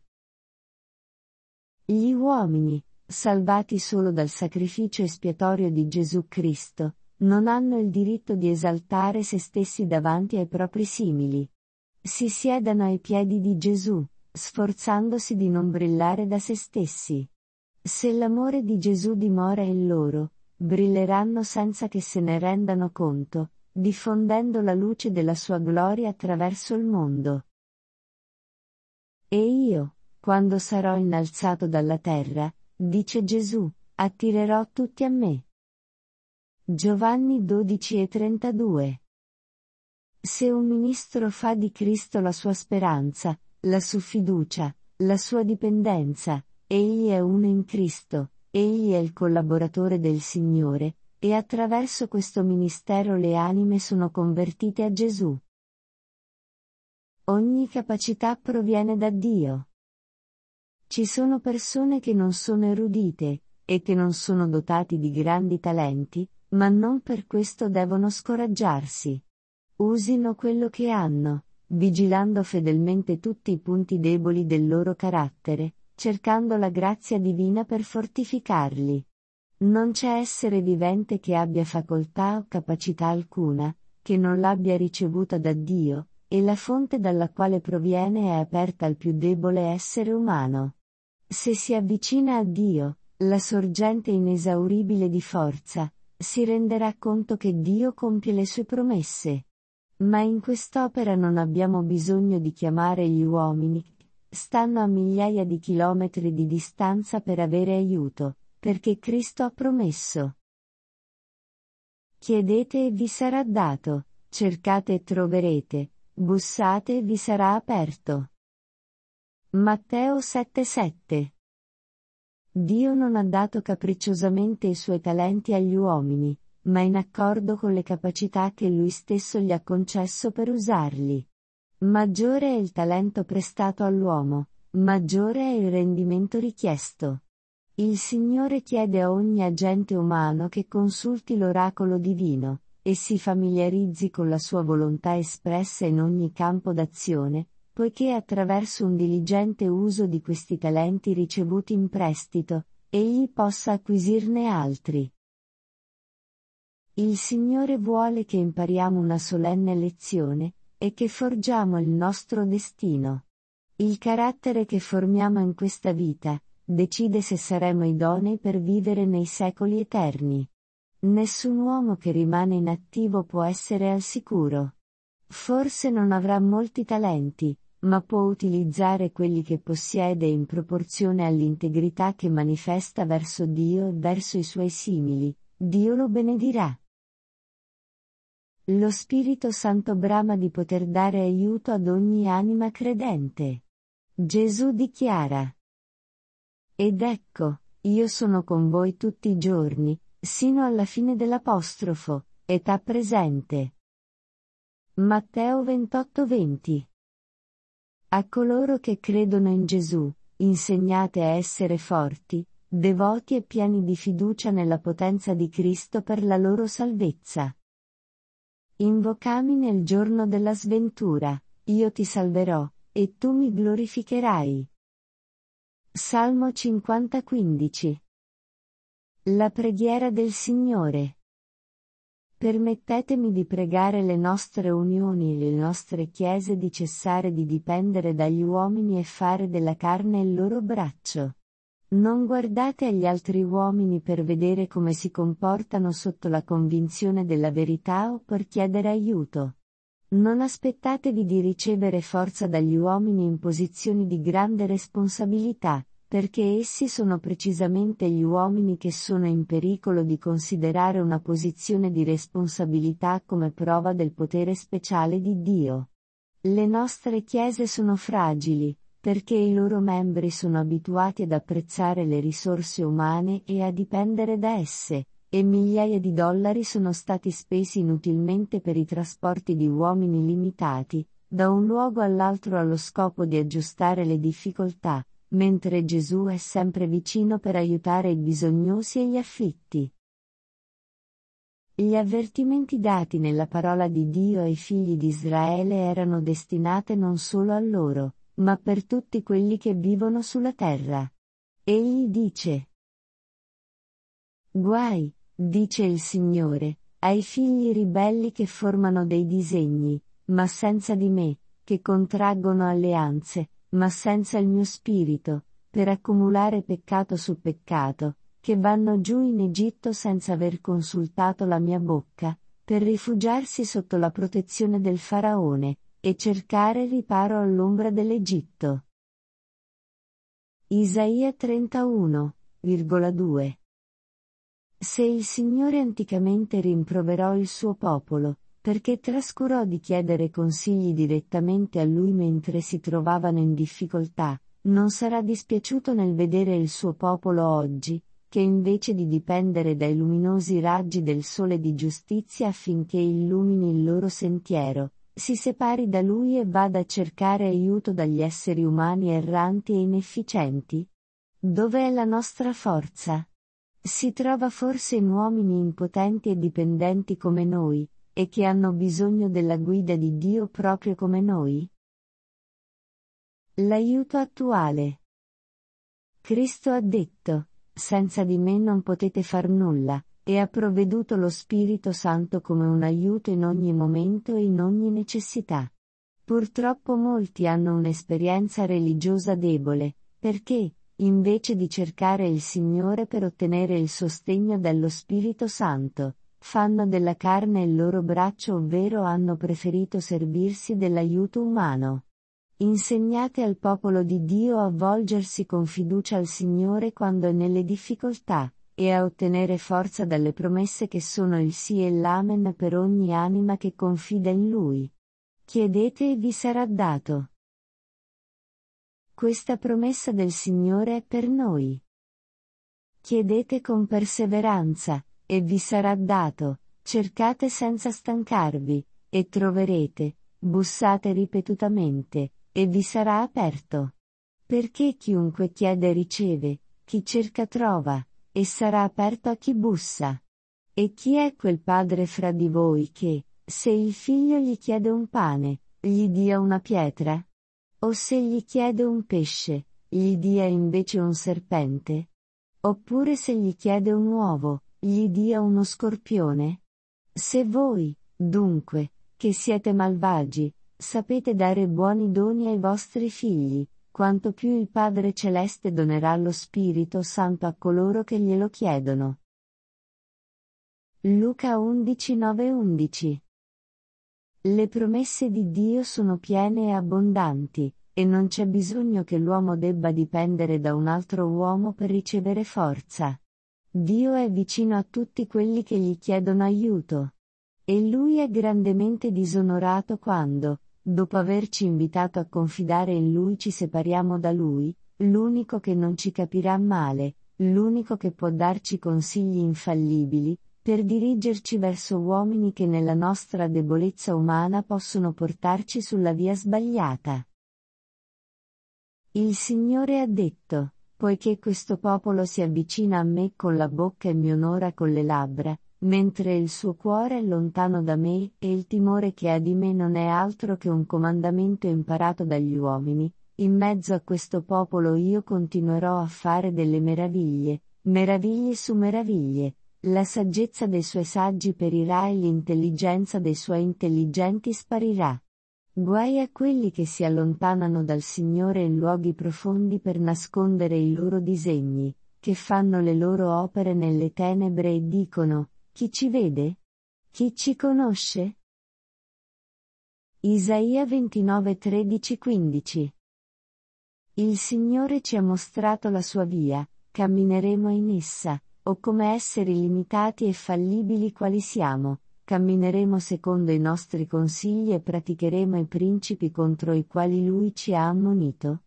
Gli uomini, salvati solo dal sacrificio espiatorio di Gesù Cristo, non hanno il diritto di esaltare se stessi davanti ai propri simili. Si siedano ai piedi di Gesù, sforzandosi di non brillare da se stessi. Se l'amore di Gesù dimora in loro, brilleranno senza che se ne rendano conto, diffondendo la luce della sua gloria attraverso il mondo. E io, quando sarò innalzato dalla terra, dice Gesù, attirerò tutti a me. Giovanni dodici e trentadue. Se un ministro fa di Cristo la sua speranza, la sua fiducia, la sua dipendenza, egli è uno in Cristo, egli è il collaboratore del Signore, e attraverso questo ministero le anime sono convertite a Gesù. Ogni capacità proviene da Dio. Ci sono persone che non sono erudite, e che non sono dotati di grandi talenti, ma non per questo devono scoraggiarsi. Usino quello che hanno, vigilando fedelmente tutti i punti deboli del loro carattere, cercando la grazia divina per fortificarli. Non c'è essere vivente che abbia facoltà o capacità alcuna, che non l'abbia ricevuta da Dio, e la fonte dalla quale proviene è aperta al più debole essere umano. Se si avvicina a Dio, la sorgente inesauribile di forza, si renderà conto che Dio compie le sue promesse. Ma in quest'opera non abbiamo bisogno di chiamare gli uomini, stanno a migliaia di chilometri di distanza per avere aiuto, perché Cristo ha promesso. Chiedete e vi sarà dato, cercate e troverete, bussate e vi sarà aperto. Matteo sette sette. Dio non ha dato capricciosamente i suoi talenti agli uomini, ma in accordo con le capacità che Lui stesso gli ha concesso per usarli. Maggiore è il talento prestato all'uomo, maggiore è il rendimento richiesto. Il Signore chiede a ogni agente umano che consulti l'oracolo divino, e si familiarizzi con la sua volontà espressa in ogni campo d'azione, poiché attraverso un diligente uso di questi talenti ricevuti in prestito, egli possa acquisirne altri. Il Signore vuole che impariamo una solenne lezione, e che forgiamo il nostro destino. Il carattere che formiamo in questa vita, decide se saremo idonei per vivere nei secoli eterni. Nessun uomo che rimane inattivo può essere al sicuro. Forse non avrà molti talenti, ma può utilizzare quelli che possiede in proporzione all'integrità che manifesta verso Dio e verso i suoi simili. Dio lo benedirà. Lo Spirito Santo brama di poter dare aiuto ad ogni anima credente. Gesù dichiara: Ed ecco, io sono con voi tutti i giorni, sino alla fine dell'apostrofo, età presente. Matteo ventotto venti. A coloro che credono in Gesù, insegnate a essere forti, devoti e pieni di fiducia nella potenza di Cristo per la loro salvezza. Invocami nel giorno della sventura, io ti salverò, e tu mi glorificherai. Salmo cinquanta quindici. La preghiera del Signore. Permettetemi di pregare le nostre unioni e le nostre chiese di cessare di dipendere dagli uomini e fare della carne il loro braccio. Non guardate agli altri uomini per vedere come si comportano sotto la convinzione della verità o per chiedere aiuto. Non aspettatevi di ricevere forza dagli uomini in posizioni di grande responsabilità, perché essi sono precisamente gli uomini che sono in pericolo di considerare una posizione di responsabilità come prova del potere speciale di Dio. Le nostre chiese sono fragili, perché i loro membri sono abituati ad apprezzare le risorse umane e a dipendere da esse, e migliaia di dollari sono stati spesi inutilmente per i trasporti di uomini limitati, da un luogo all'altro allo scopo di aggiustare le difficoltà, mentre Gesù è sempre vicino per aiutare i bisognosi e gli afflitti. Gli avvertimenti dati nella parola di Dio ai figli di Israele erano destinate non solo a loro, ma per tutti quelli che vivono sulla terra. Egli dice: Guai, dice il Signore, ai figli ribelli che formano dei disegni, ma senza di me, che contraggono alleanze, ma senza il mio spirito, per accumulare peccato su peccato, che vanno giù in Egitto senza aver consultato la mia bocca, per rifugiarsi sotto la protezione del faraone, e cercare riparo all'ombra dell'Egitto. Isaia trentuno, due. Se il Signore anticamente rimproverò il suo popolo, perché trascurò di chiedere consigli direttamente a lui mentre si trovavano in difficoltà, non sarà dispiaciuto nel vedere il suo popolo oggi, che invece di dipendere dai luminosi raggi del sole di giustizia affinché illumini il loro sentiero, si separi da lui e vada a cercare aiuto dagli esseri umani erranti e inefficienti? Dov'è la nostra forza? Si trova forse in uomini impotenti e dipendenti come noi, e che hanno bisogno della guida di Dio proprio come noi? L'aiuto attuale. Cristo ha detto: senza di me non potete far nulla, e ha provveduto lo Spirito Santo come un aiuto in ogni momento e in ogni necessità. Purtroppo molti hanno un'esperienza religiosa debole, perché, invece di cercare il Signore per ottenere il sostegno dello Spirito Santo, fanno della carne il loro braccio ovvero hanno preferito servirsi dell'aiuto umano. Insegnate al popolo di Dio a volgersi con fiducia al Signore quando è nelle difficoltà, e a ottenere forza dalle promesse che sono il sì e l'amen per ogni anima che confida in Lui. Chiedete e vi sarà dato. Questa promessa del Signore è per noi. Chiedete con perseveranza, e vi sarà dato, cercate senza stancarvi, e troverete, bussate ripetutamente, e vi sarà aperto. Perché chiunque chiede riceve, chi cerca trova, e sarà aperto a chi bussa. E chi è quel padre fra di voi che, se il figlio gli chiede un pane, gli dia una pietra? O se gli chiede un pesce, gli dia invece un serpente? Oppure se gli chiede un uovo, gli dia uno scorpione? Se voi, dunque, che siete malvagi, sapete dare buoni doni ai vostri figli, quanto più il Padre Celeste donerà lo Spirito Santo a coloro che glielo chiedono. Luca undici nove undici. Le promesse di Dio sono piene e abbondanti, e non c'è bisogno che l'uomo debba dipendere da un altro uomo per ricevere forza. Dio è vicino a tutti quelli che gli chiedono aiuto. E Lui è grandemente disonorato quando, dopo averci invitato a confidare in Lui, ci separiamo da Lui, l'unico che non ci capirà male, l'unico che può darci consigli infallibili, per dirigerci verso uomini che nella nostra debolezza umana possono portarci sulla via sbagliata. Il Signore ha detto: poiché questo popolo si avvicina a me con la bocca e mi onora con le labbra, mentre il suo cuore è lontano da me, e il timore che ha di me non è altro che un comandamento imparato dagli uomini, in mezzo a questo popolo io continuerò a fare delle meraviglie, meraviglie su meraviglie. La saggezza dei suoi saggi perirà e l'intelligenza dei suoi intelligenti sparirà. Guai a quelli che si allontanano dal Signore in luoghi profondi per nascondere i loro disegni, che fanno le loro opere nelle tenebre e dicono: chi ci vede? Chi ci conosce? Isaia ventinove tredici quindici. Il Signore ci ha mostrato la sua via, cammineremo in essa. O come esseri limitati e fallibili quali siamo, cammineremo secondo i nostri consigli e praticheremo i principi contro i quali Lui ci ha ammonito?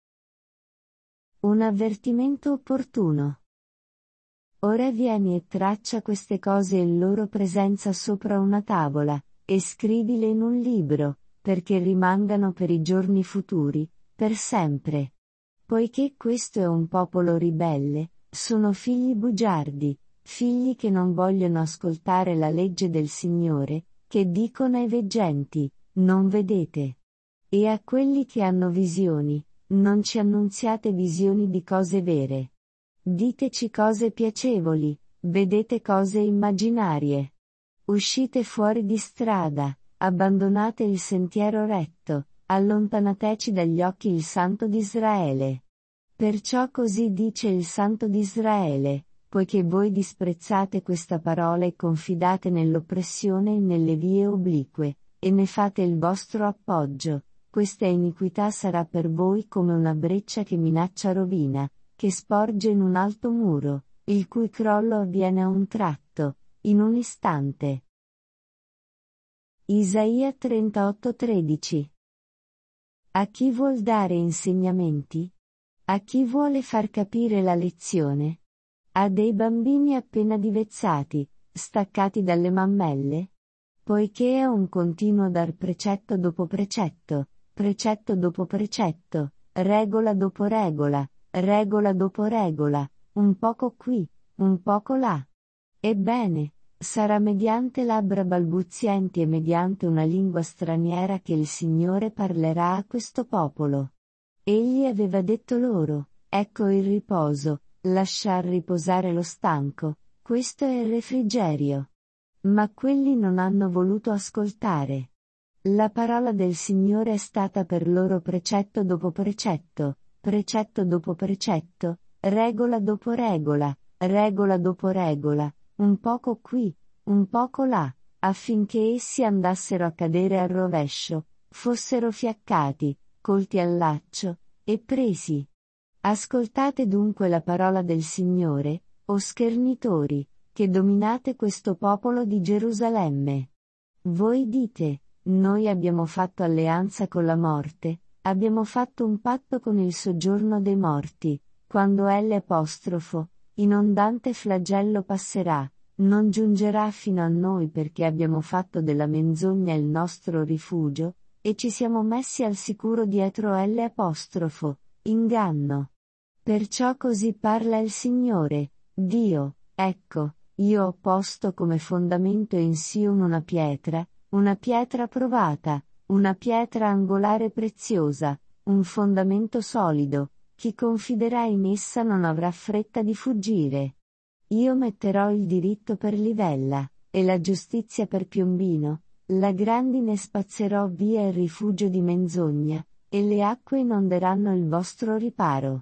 Un avvertimento opportuno. Ora vieni e traccia queste cose in loro presenza sopra una tavola, e scrivile in un libro, perché rimangano per i giorni futuri, per sempre. Poiché questo è un popolo ribelle, sono figli bugiardi, figli che non vogliono ascoltare la legge del Signore, che dicono ai veggenti: non vedete. E a quelli che hanno visioni, non ci annunziate visioni di cose vere. Diteci cose piacevoli, vedete cose immaginarie. Uscite fuori di strada, abbandonate il sentiero retto, allontanateci dagli occhi il Santo d'Israele. Perciò così dice il Santo d'Israele: poiché voi disprezzate questa parola e confidate nell'oppressione e nelle vie oblique, e ne fate il vostro appoggio, questa iniquità sarà per voi come una breccia che minaccia rovina, che sporge in un alto muro, il cui crollo avviene a un tratto, in un istante. Isaia trentotto tredici. A chi vuol dare insegnamenti? A chi vuole far capire la lezione? A dei bambini appena divezzati, staccati dalle mammelle? Poiché è un continuo dar precetto dopo precetto, precetto dopo precetto, regola dopo regola, regola dopo regola, un poco qui, un poco là. Ebbene, sarà mediante labbra balbuzienti e mediante una lingua straniera che il Signore parlerà a questo popolo. Egli aveva detto loro, ecco il riposo, lasciar riposare lo stanco, questo è il refrigerio. Ma quelli non hanno voluto ascoltare. La parola del Signore è stata per loro precetto dopo precetto, precetto dopo precetto, regola dopo regola, regola dopo regola, un poco qui, un poco là, affinché essi andassero a cadere al rovescio, fossero fiaccati, colti al laccio, e presi. Ascoltate dunque la parola del Signore, o schernitori, che dominate questo popolo di Gerusalemme. Voi dite, noi abbiamo fatto alleanza con la morte, abbiamo fatto un patto con il soggiorno dei morti, quando L', inondante flagello passerà, non giungerà fino a noi perché abbiamo fatto della menzogna il nostro rifugio, e ci siamo messi al sicuro dietro L', inganno. Perciò così parla il Signore, Dio, ecco, io ho posto come fondamento in Sion una pietra, una pietra provata, una pietra angolare preziosa, un fondamento solido, chi confiderà in essa non avrà fretta di fuggire. Io metterò il diritto per livella, e la giustizia per piombino, la grandine spazzerò via il rifugio di menzogna, e le acque inonderanno il vostro riparo.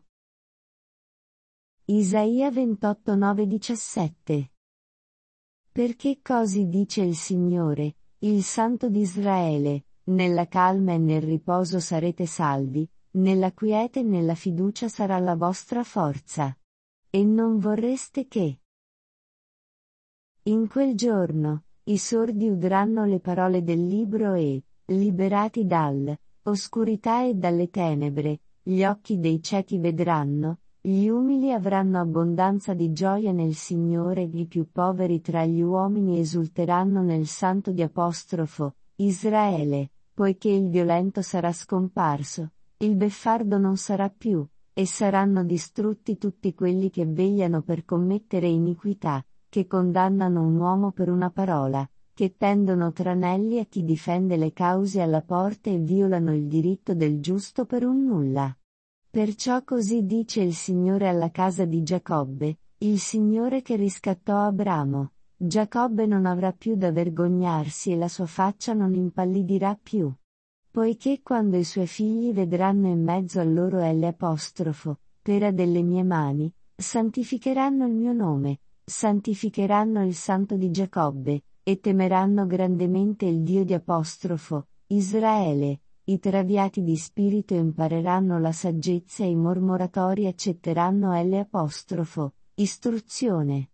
Isaia ventotto nove diciassette. Perché così dice il Signore, il Santo di Israele, nella calma e nel riposo sarete salvi, nella quiete e nella fiducia sarà la vostra forza. E non vorreste che. In quel giorno, i sordi udranno le parole del libro e, liberati dall'oscurità e dalle tenebre, gli occhi dei ciechi vedranno, gli umili avranno abbondanza di gioia nel Signore e i più poveri tra gli uomini esulteranno nel Santo di apostrofo, Israele, poiché il violento sarà scomparso, il beffardo non sarà più, e saranno distrutti tutti quelli che vegliano per commettere iniquità, che condannano un uomo per una parola, che tendono tranelli a chi difende le cause alla porta e violano il diritto del giusto per un nulla. Perciò così dice il Signore alla casa di Giacobbe, il Signore che riscattò Abramo, Giacobbe non avrà più da vergognarsi e la sua faccia non impallidirà più. Poiché quando i suoi figli vedranno in mezzo a loro L', pera delle mie mani, santificheranno il mio nome, santificheranno il Santo di Giacobbe, e temeranno grandemente il Dio di apostrofo, Israele. I traviati di spirito impareranno la saggezza e i mormoratori accetteranno L', istruzione.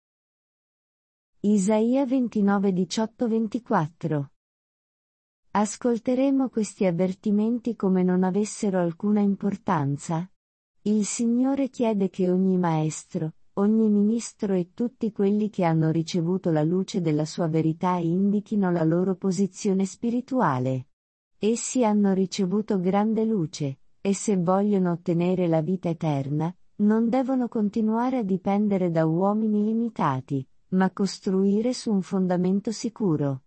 Isaia ventinove diciotto ventiquattro. Ascolteremo questi avvertimenti come non avessero alcuna importanza? Il Signore chiede che ogni maestro, ogni ministro e tutti quelli che hanno ricevuto la luce della sua verità indichino la loro posizione spirituale. Essi hanno ricevuto grande luce, e se vogliono ottenere la vita eterna, non devono continuare a dipendere da uomini limitati, ma costruire su un fondamento sicuro.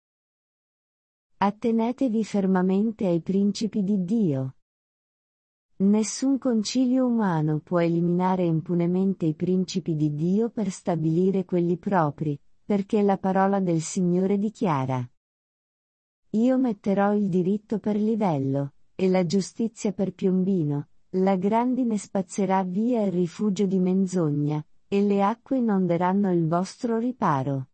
Attenetevi fermamente ai principi di Dio. Nessun concilio umano può eliminare impunemente i principi di Dio per stabilire quelli propri, perché la parola del Signore dichiara: Io metterò il diritto per livello, e la giustizia per piombino, la grandine spazzerà via il rifugio di menzogna, e le acque inonderanno il vostro riparo.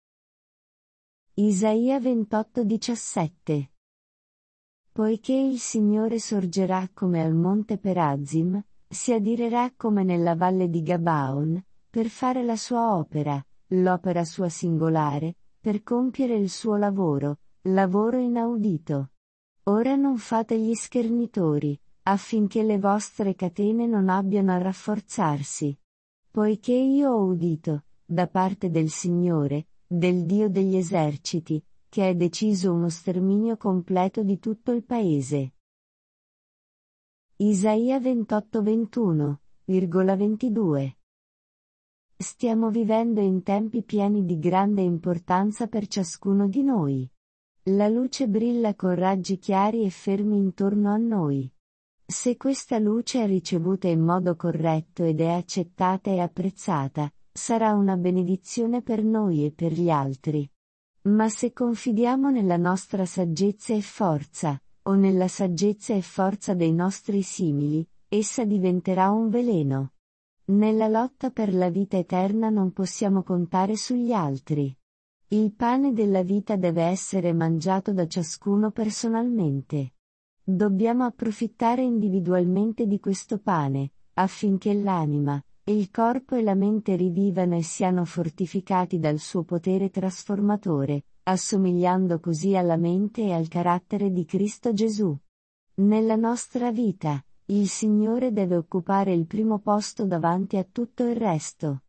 Isaia ventotto diciassette. Poiché il Signore sorgerà come al monte Perazim, si adirerà come nella valle di Gabaon, per fare la sua opera, l'opera sua singolare, per compiere il suo lavoro, lavoro inaudito. Ora non fate gli schernitori, affinché le vostre catene non abbiano a rafforzarsi. Poiché io ho udito, da parte del Signore, del Dio degli eserciti, che è deciso uno sterminio completo di tutto il paese. Isaia ventotto ventuno, ventidue. Stiamo vivendo in tempi pieni di grande importanza per ciascuno di noi. La luce brilla con raggi chiari e fermi intorno a noi. Se questa luce è ricevuta in modo corretto ed è accettata e apprezzata, sarà una benedizione per noi e per gli altri. Ma se confidiamo nella nostra saggezza e forza, o nella saggezza e forza dei nostri simili, essa diventerà un veleno. Nella lotta per la vita eterna non possiamo contare sugli altri. Il pane della vita deve essere mangiato da ciascuno personalmente. Dobbiamo approfittare individualmente di questo pane, affinché l'anima, il corpo e la mente rivivano e siano fortificati dal suo potere trasformatore, assomigliando così alla mente e al carattere di Cristo Gesù. Nella nostra vita, il Signore deve occupare il primo posto davanti a tutto il resto.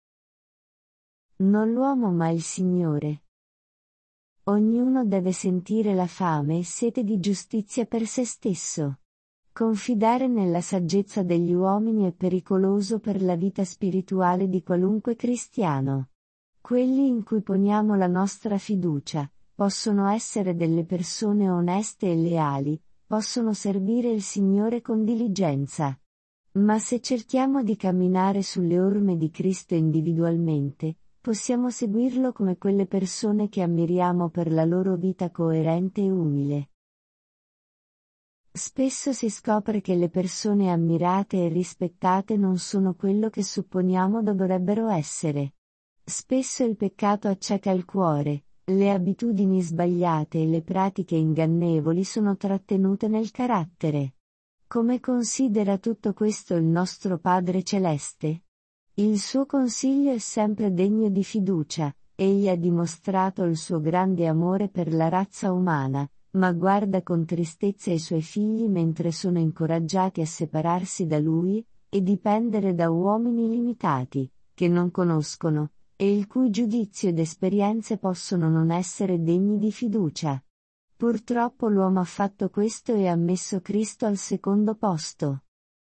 Non l'uomo ma il Signore. Ognuno deve sentire la fame e sete di giustizia per se stesso. Confidare nella saggezza degli uomini è pericoloso per la vita spirituale di qualunque cristiano. Quelli in cui poniamo la nostra fiducia, possono essere delle persone oneste e leali, possono servire il Signore con diligenza. Ma se cerchiamo di camminare sulle orme di Cristo individualmente, possiamo seguirlo come quelle persone che ammiriamo per la loro vita coerente e umile. Spesso si scopre che le persone ammirate e rispettate non sono quello che supponiamo dovrebbero essere. Spesso il peccato acceca il cuore, le abitudini sbagliate e le pratiche ingannevoli sono trattenute nel carattere. Come considera tutto questo il nostro Padre Celeste? Il suo consiglio è sempre degno di fiducia, egli ha dimostrato il suo grande amore per la razza umana, ma guarda con tristezza i suoi figli mentre sono incoraggiati a separarsi da lui, e dipendere da uomini limitati, che non conoscono, e il cui giudizio ed esperienze possono non essere degni di fiducia. Purtroppo l'uomo ha fatto questo e ha messo Cristo al secondo posto.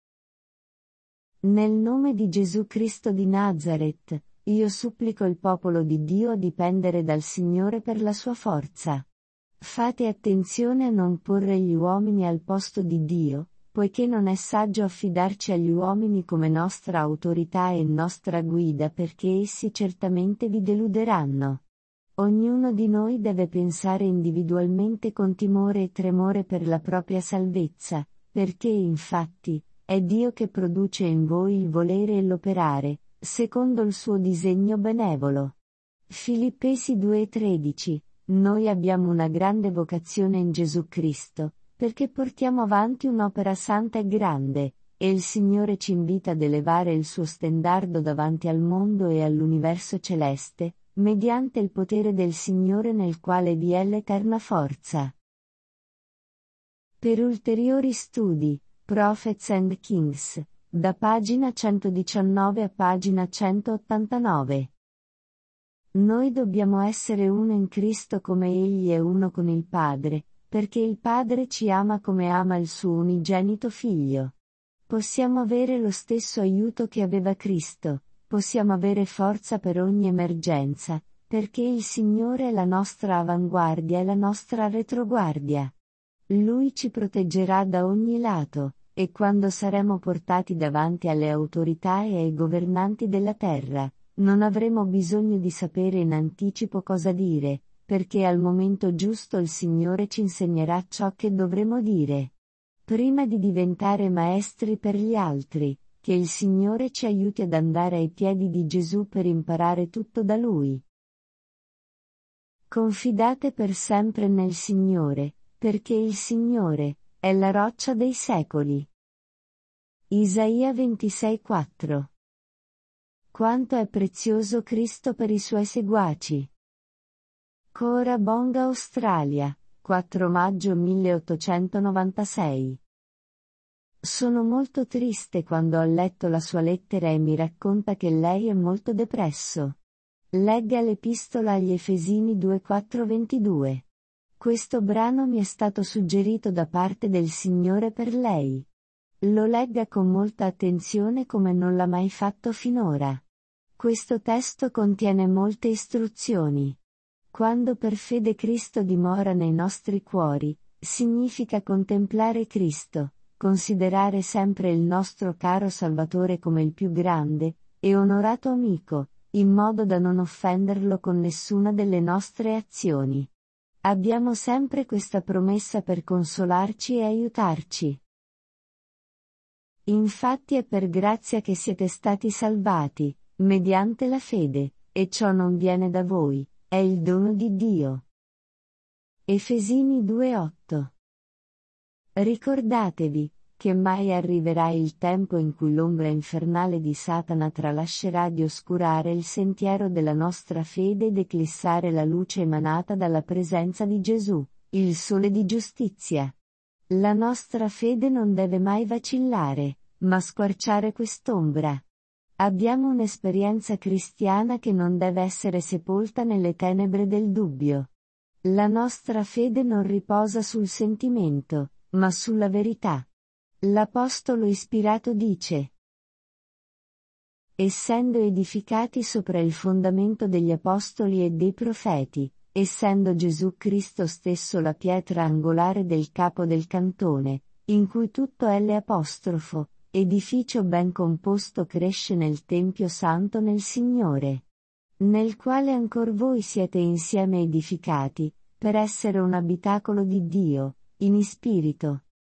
Nel nome di Gesù Cristo di Nazaret, io supplico il popolo di Dio a dipendere dal Signore per la sua forza. Fate attenzione a non porre gli uomini al posto di Dio, poiché non è saggio affidarci agli uomini come nostra autorità e nostra guida perché essi certamente vi deluderanno. Ognuno di noi deve pensare individualmente con timore e tremore per la propria salvezza, perché infatti, è Dio che produce in voi il volere e l'operare, secondo il suo disegno benevolo. Filippesi due tredici. Noi abbiamo una grande vocazione in Gesù Cristo, perché portiamo avanti un'opera santa e grande, e il Signore ci invita ad elevare il suo stendardo davanti al mondo e all'universo celeste, mediante il potere del Signore nel quale vi è l'eterna forza. Per ulteriori studi, Prophets and Kings, da pagina centodiciannove a pagina centottantanove. Noi dobbiamo essere uno in Cristo come Egli è uno con il Padre, perché il Padre ci ama come ama il suo unigenito Figlio. Possiamo avere lo stesso aiuto che aveva Cristo, possiamo avere forza per ogni emergenza, perché il Signore è la nostra avanguardia e la nostra retroguardia. Lui ci proteggerà da ogni lato, e quando saremo portati davanti alle autorità e ai governanti della terra, non avremo bisogno di sapere in anticipo cosa dire, perché al momento giusto il Signore ci insegnerà ciò che dovremo dire. Prima di diventare maestri per gli altri, che il Signore ci aiuti ad andare ai piedi di Gesù per imparare tutto da Lui. Confidate per sempre nel Signore, perché il Signore è la roccia dei secoli. Isaia ventisei quattro. Quanto è prezioso Cristo per i suoi seguaci. Cora Bonga, Australia, quattro maggio milleottocentonovantasei. Sono molto triste quando ho letto la sua lettera e mi racconta che lei è molto depresso. Legga l'Epistola agli Efesini due quattro ventidue. Questo brano mi è stato suggerito da parte del Signore per lei. Lo legga con molta attenzione come non l'ha mai fatto finora. Questo testo contiene molte istruzioni. Quando per fede Cristo dimora nei nostri cuori, significa contemplare Cristo, considerare sempre il nostro caro Salvatore come il più grande e onorato amico, in modo da non offenderlo con nessuna delle nostre azioni. Abbiamo sempre questa promessa per consolarci e aiutarci. Infatti è per grazia che siete stati salvati, mediante la fede, e ciò non viene da voi, è il dono di Dio. Efesini due otto. Ricordatevi, che mai arriverà il tempo in cui l'ombra infernale di Satana tralascerà di oscurare il sentiero della nostra fede ed eclissare la luce emanata dalla presenza di Gesù, il sole di giustizia. La nostra fede non deve mai vacillare, ma squarciare quest'ombra. Abbiamo un'esperienza cristiana che non deve essere sepolta nelle tenebre del dubbio. La nostra fede non riposa sul sentimento, ma sulla verità. L'Apostolo ispirato dice: essendo edificati sopra il fondamento degli Apostoli e dei Profeti, essendo Gesù Cristo stesso la pietra angolare del capo del cantone, in cui tutto L apostrofo, edificio ben composto cresce nel Tempio Santo nel Signore, nel quale ancor voi siete insieme edificati, per essere un abitacolo di Dio, in spirito.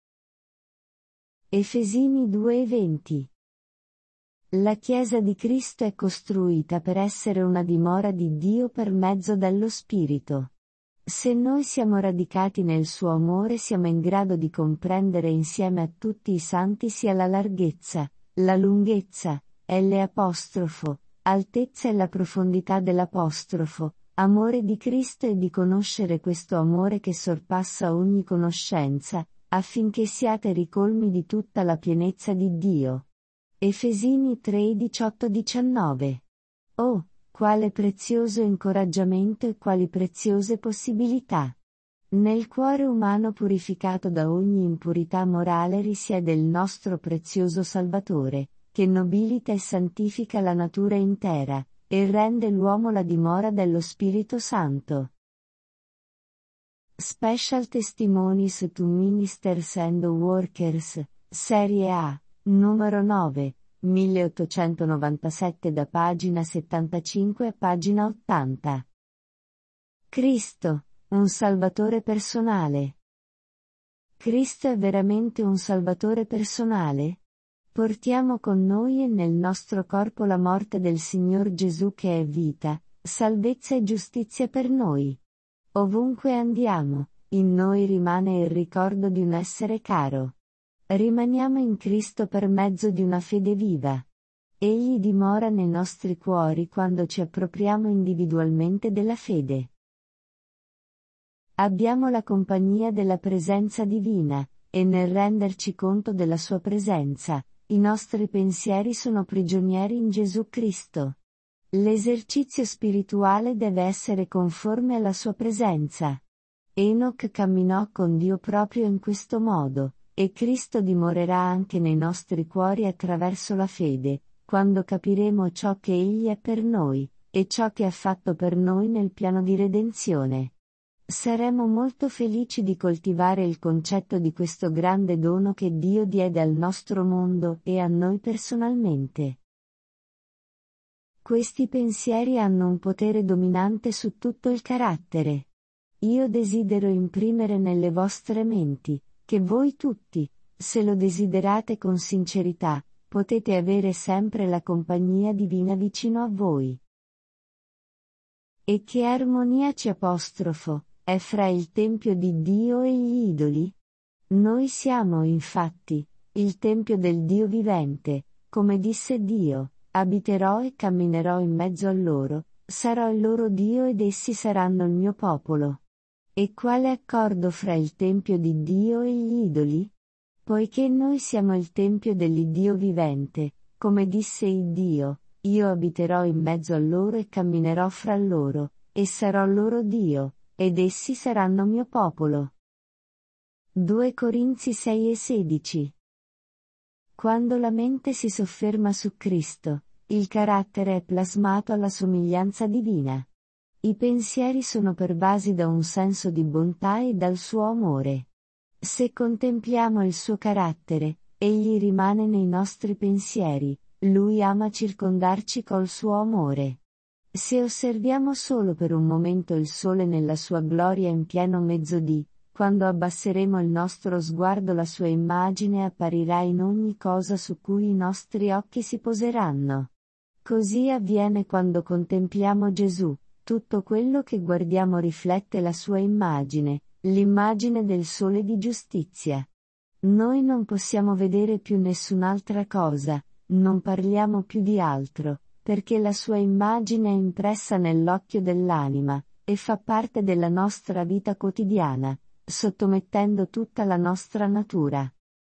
Efesini due venti. La Chiesa di Cristo è costruita per essere una dimora di Dio per mezzo dello Spirito. Se noi siamo radicati nel suo amore siamo in grado di comprendere insieme a tutti i santi sia la larghezza, la lunghezza, L apostrofo, altezza e la profondità dell'apostrofo, amore di Cristo e di conoscere questo amore che sorpassa ogni conoscenza, affinché siate ricolmi di tutta la pienezza di Dio. Efesini tre diciotto diciannove. Oh, quale prezioso incoraggiamento e quali preziose possibilità! Nel cuore umano purificato da ogni impurità morale risiede il nostro prezioso Salvatore, che nobilita e santifica la natura intera, e rende l'uomo la dimora dello Spirito Santo. Special Testimonies to Ministers and Workers, Serie A, numero nove, milleottocentonovantasette da pagina settantacinque a pagina ottanta. Cristo, un Salvatore personale. Cristo è veramente un Salvatore personale? Portiamo con noi e nel nostro corpo la morte del Signor Gesù che è vita, salvezza e giustizia per noi. Ovunque andiamo, in noi rimane il ricordo di un essere caro. Rimaniamo in Cristo per mezzo di una fede viva. Egli dimora nei nostri cuori quando ci appropriamo individualmente della fede. Abbiamo la compagnia della presenza divina, e nel renderci conto della sua presenza, i nostri pensieri sono prigionieri in Gesù Cristo. L'esercizio spirituale deve essere conforme alla sua presenza. Enoch camminò con Dio proprio in questo modo, e Cristo dimorerà anche nei nostri cuori attraverso la fede, quando capiremo ciò che Egli è per noi, e ciò che ha fatto per noi nel piano di redenzione. Saremo molto felici di coltivare il concetto di questo grande dono che Dio diede al nostro mondo e a noi personalmente. Questi pensieri hanno un potere dominante su tutto il carattere. Io desidero imprimere nelle vostre menti, che voi tutti, se lo desiderate con sincerità, potete avere sempre la compagnia divina vicino a voi. E che armonia ci apostrofo è fra il Tempio di Dio e gli idoli? Noi siamo, infatti, il Tempio del Dio vivente, come disse Dio, abiterò e camminerò in mezzo a loro, sarò il loro Dio ed essi saranno il mio popolo. E quale accordo fra il Tempio di Dio e gli idoli? Poiché noi siamo il Tempio dell'Iddio vivente, come disse il Dio, io abiterò in mezzo a loro e camminerò fra loro, e sarò loro Dio, ed essi saranno mio popolo. due Corinzi sei e sedici. Quando la mente si sofferma su Cristo, il carattere è plasmato alla somiglianza divina. I pensieri sono pervasi da un senso di bontà e dal suo amore. Se contempliamo il suo carattere, egli rimane nei nostri pensieri, lui ama circondarci col suo amore. Se osserviamo solo per un momento il sole nella sua gloria in pieno mezzodì, quando abbasseremo il nostro sguardo la sua immagine apparirà in ogni cosa su cui i nostri occhi si poseranno. Così avviene quando contempliamo Gesù, tutto quello che guardiamo riflette la sua immagine, l'immagine del sole di giustizia. Noi non possiamo vedere più nessun'altra cosa, non parliamo più di altro, perché la sua immagine è impressa nell'occhio dell'anima, e fa parte della nostra vita quotidiana, sottomettendo tutta la nostra natura.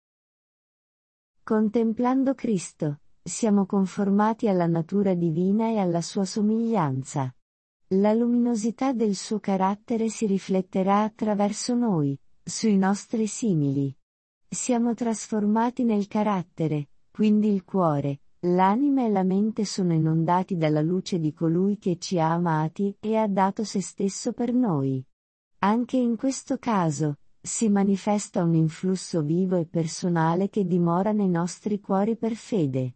Contemplando Cristo, siamo conformati alla natura divina e alla sua somiglianza. La luminosità del suo carattere si rifletterà attraverso noi, sui nostri simili. Siamo trasformati nel carattere, quindi il cuore, l'anima e la mente sono inondati dalla luce di colui che ci ha amati e ha dato se stesso per noi. Anche in questo caso, si manifesta un influsso vivo e personale che dimora nei nostri cuori per fede.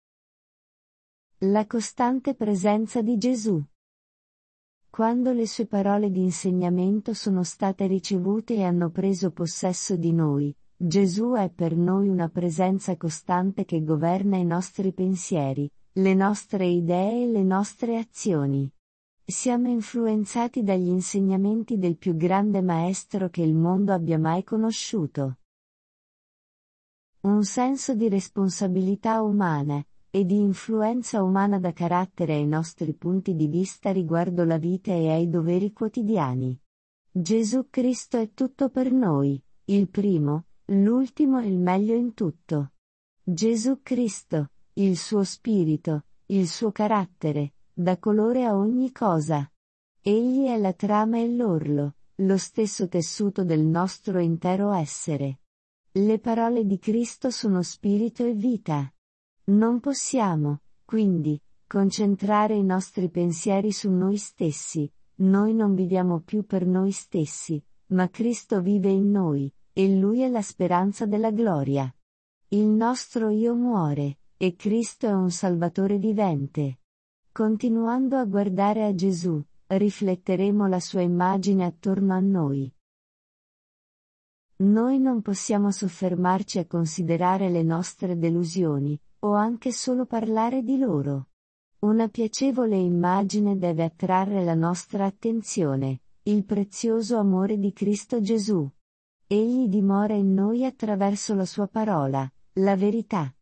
La costante presenza di Gesù. Quando le sue parole di insegnamento sono state ricevute e hanno preso possesso di noi, Gesù è per noi una presenza costante che governa i nostri pensieri, le nostre idee e le nostre azioni. Siamo influenzati dagli insegnamenti del più grande maestro che il mondo abbia mai conosciuto. Un senso di responsabilità umana, e di influenza umana da carattere ai nostri punti di vista riguardo la vita e ai doveri quotidiani. Gesù Cristo è tutto per noi, il primo, l'ultimo e il meglio in tutto. Gesù Cristo, il suo spirito, il suo carattere, dà colore a ogni cosa. Egli è la trama e l'orlo, lo stesso tessuto del nostro intero essere. Le parole di Cristo sono spirito e vita. Non possiamo, quindi, concentrare i nostri pensieri su noi stessi, noi non viviamo più per noi stessi, ma Cristo vive in noi, e Lui è la speranza della gloria. Il nostro io muore, e Cristo è un Salvatore vivente. Continuando a guardare a Gesù, rifletteremo la sua immagine attorno a noi. Noi non possiamo soffermarci a considerare le nostre delusioni, o anche solo parlare di loro. Una piacevole immagine deve attrarre la nostra attenzione, il prezioso amore di Cristo Gesù. Egli dimora in noi attraverso la sua parola, la verità.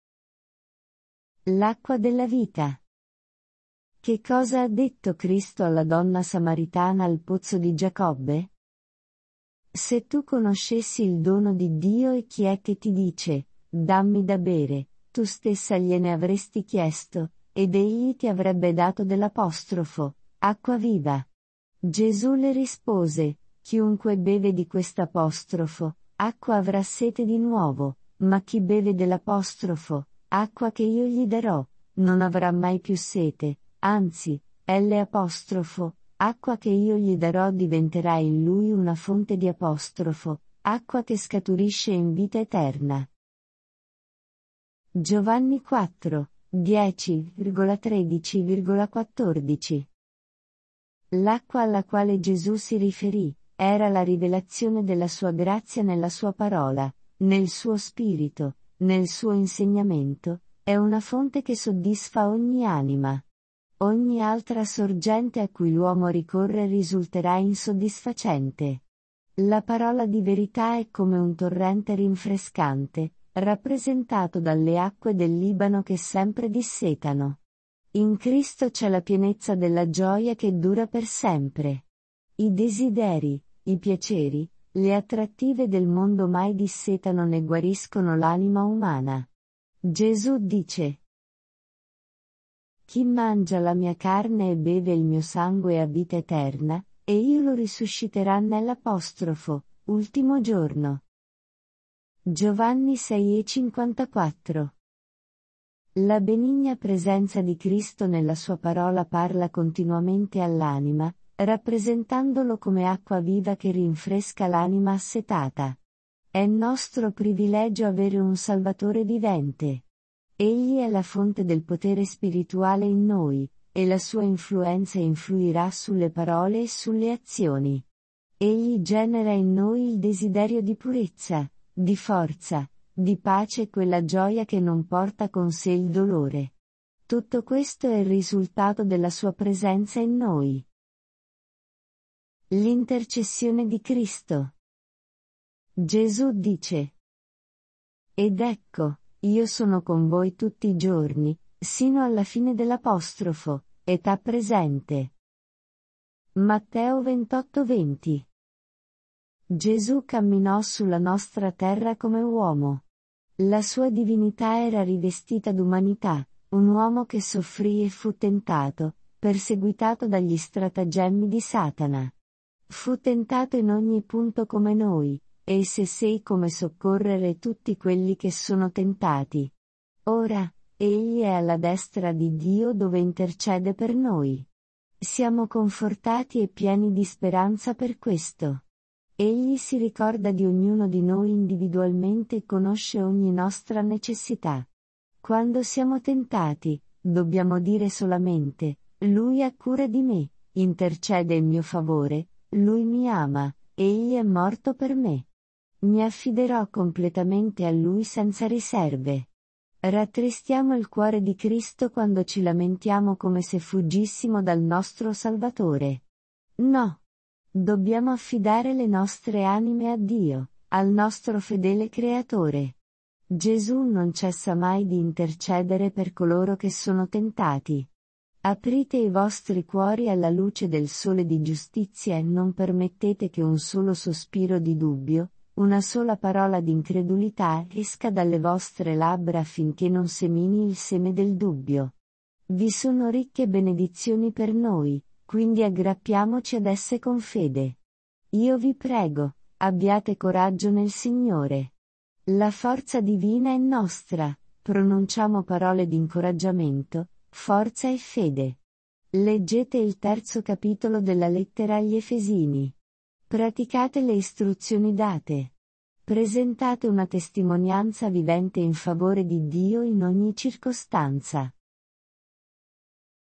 L'acqua della vita. Che cosa ha detto Cristo alla donna samaritana al pozzo di Giacobbe? Se tu conoscessi il dono di Dio e chi è che ti dice, dammi da bere, tu stessa gliene avresti chiesto, ed egli ti avrebbe dato dell'apostrofo, acqua viva. Gesù le rispose, chiunque beve di quest'apostrofo, acqua avrà sete di nuovo, ma chi beve dell'apostrofo, acqua che io gli darò, non avrà mai più sete, anzi, elle apostrofo, acqua che io gli darò diventerà in lui una fonte di apostrofo, acqua che scaturisce in vita eterna. Giovanni quattro, dieci, tredici, quattordici. L'acqua alla quale Gesù si riferì, era la rivelazione della sua grazia nella sua parola, nel suo spirito, nel suo insegnamento, è una fonte che soddisfa ogni anima. Ogni altra sorgente a cui l'uomo ricorre risulterà insoddisfacente. La parola di verità è come un torrente rinfrescante, rappresentato dalle acque del Libano che sempre dissetano. In Cristo c'è la pienezza della gioia che dura per sempre. I desideri, i piaceri, le attrattive del mondo mai dissetano né guariscono l'anima umana. Gesù dice: chi mangia la mia carne e beve il mio sangue ha vita eterna, e io lo risusciterà nell'apostrofo, ultimo giorno. Giovanni sei e cinquantaquattro. La benigna presenza di Cristo nella sua parola parla continuamente all'anima, rappresentandolo come acqua viva che rinfresca l'anima assetata. È nostro privilegio avere un Salvatore vivente. Egli è la fonte del potere spirituale in noi, e la sua influenza influirà sulle parole e sulle azioni. Egli genera in noi il desiderio di purezza, di forza, di pace e quella gioia che non porta con sé il dolore. Tutto questo è il risultato della sua presenza in noi. L'intercessione di Cristo. Gesù dice: ed ecco, io sono con voi tutti i giorni, sino alla fine dell'apostrofo, età presente. Matteo ventotto venti. Gesù camminò sulla nostra terra come uomo. La sua divinità era rivestita d'umanità, un uomo che soffrì e fu tentato, perseguitato dagli stratagemmi di Satana. Fu tentato in ogni punto come noi, e se sei come soccorrere tutti quelli che sono tentati. Ora, egli è alla destra di Dio dove intercede per noi. Siamo confortati e pieni di speranza per questo. Egli si ricorda di ognuno di noi individualmente e conosce ogni nostra necessità. Quando siamo tentati, dobbiamo dire solamente: Lui ha cura di me, intercede in mio favore, Lui mi ama, Egli è morto per me. Mi affiderò completamente a Lui senza riserve. Rattristiamo il cuore di Cristo quando ci lamentiamo come se fuggissimo dal nostro Salvatore. No. Dobbiamo affidare le nostre anime a Dio, al nostro fedele Creatore. Gesù non cessa mai di intercedere per coloro che sono tentati. Aprite i vostri cuori alla luce del sole di giustizia e non permettete che un solo sospiro di dubbio, una sola parola di incredulità esca dalle vostre labbra affinché non semini il seme del dubbio. Vi sono ricche benedizioni per noi, quindi aggrappiamoci ad esse con fede. Io vi prego, abbiate coraggio nel Signore. La forza divina è nostra, pronunciamo parole di incoraggiamento, forza e fede. Leggete il terzo capitolo della lettera agli Efesini. Praticate le istruzioni date. Presentate una testimonianza vivente in favore di Dio in ogni circostanza.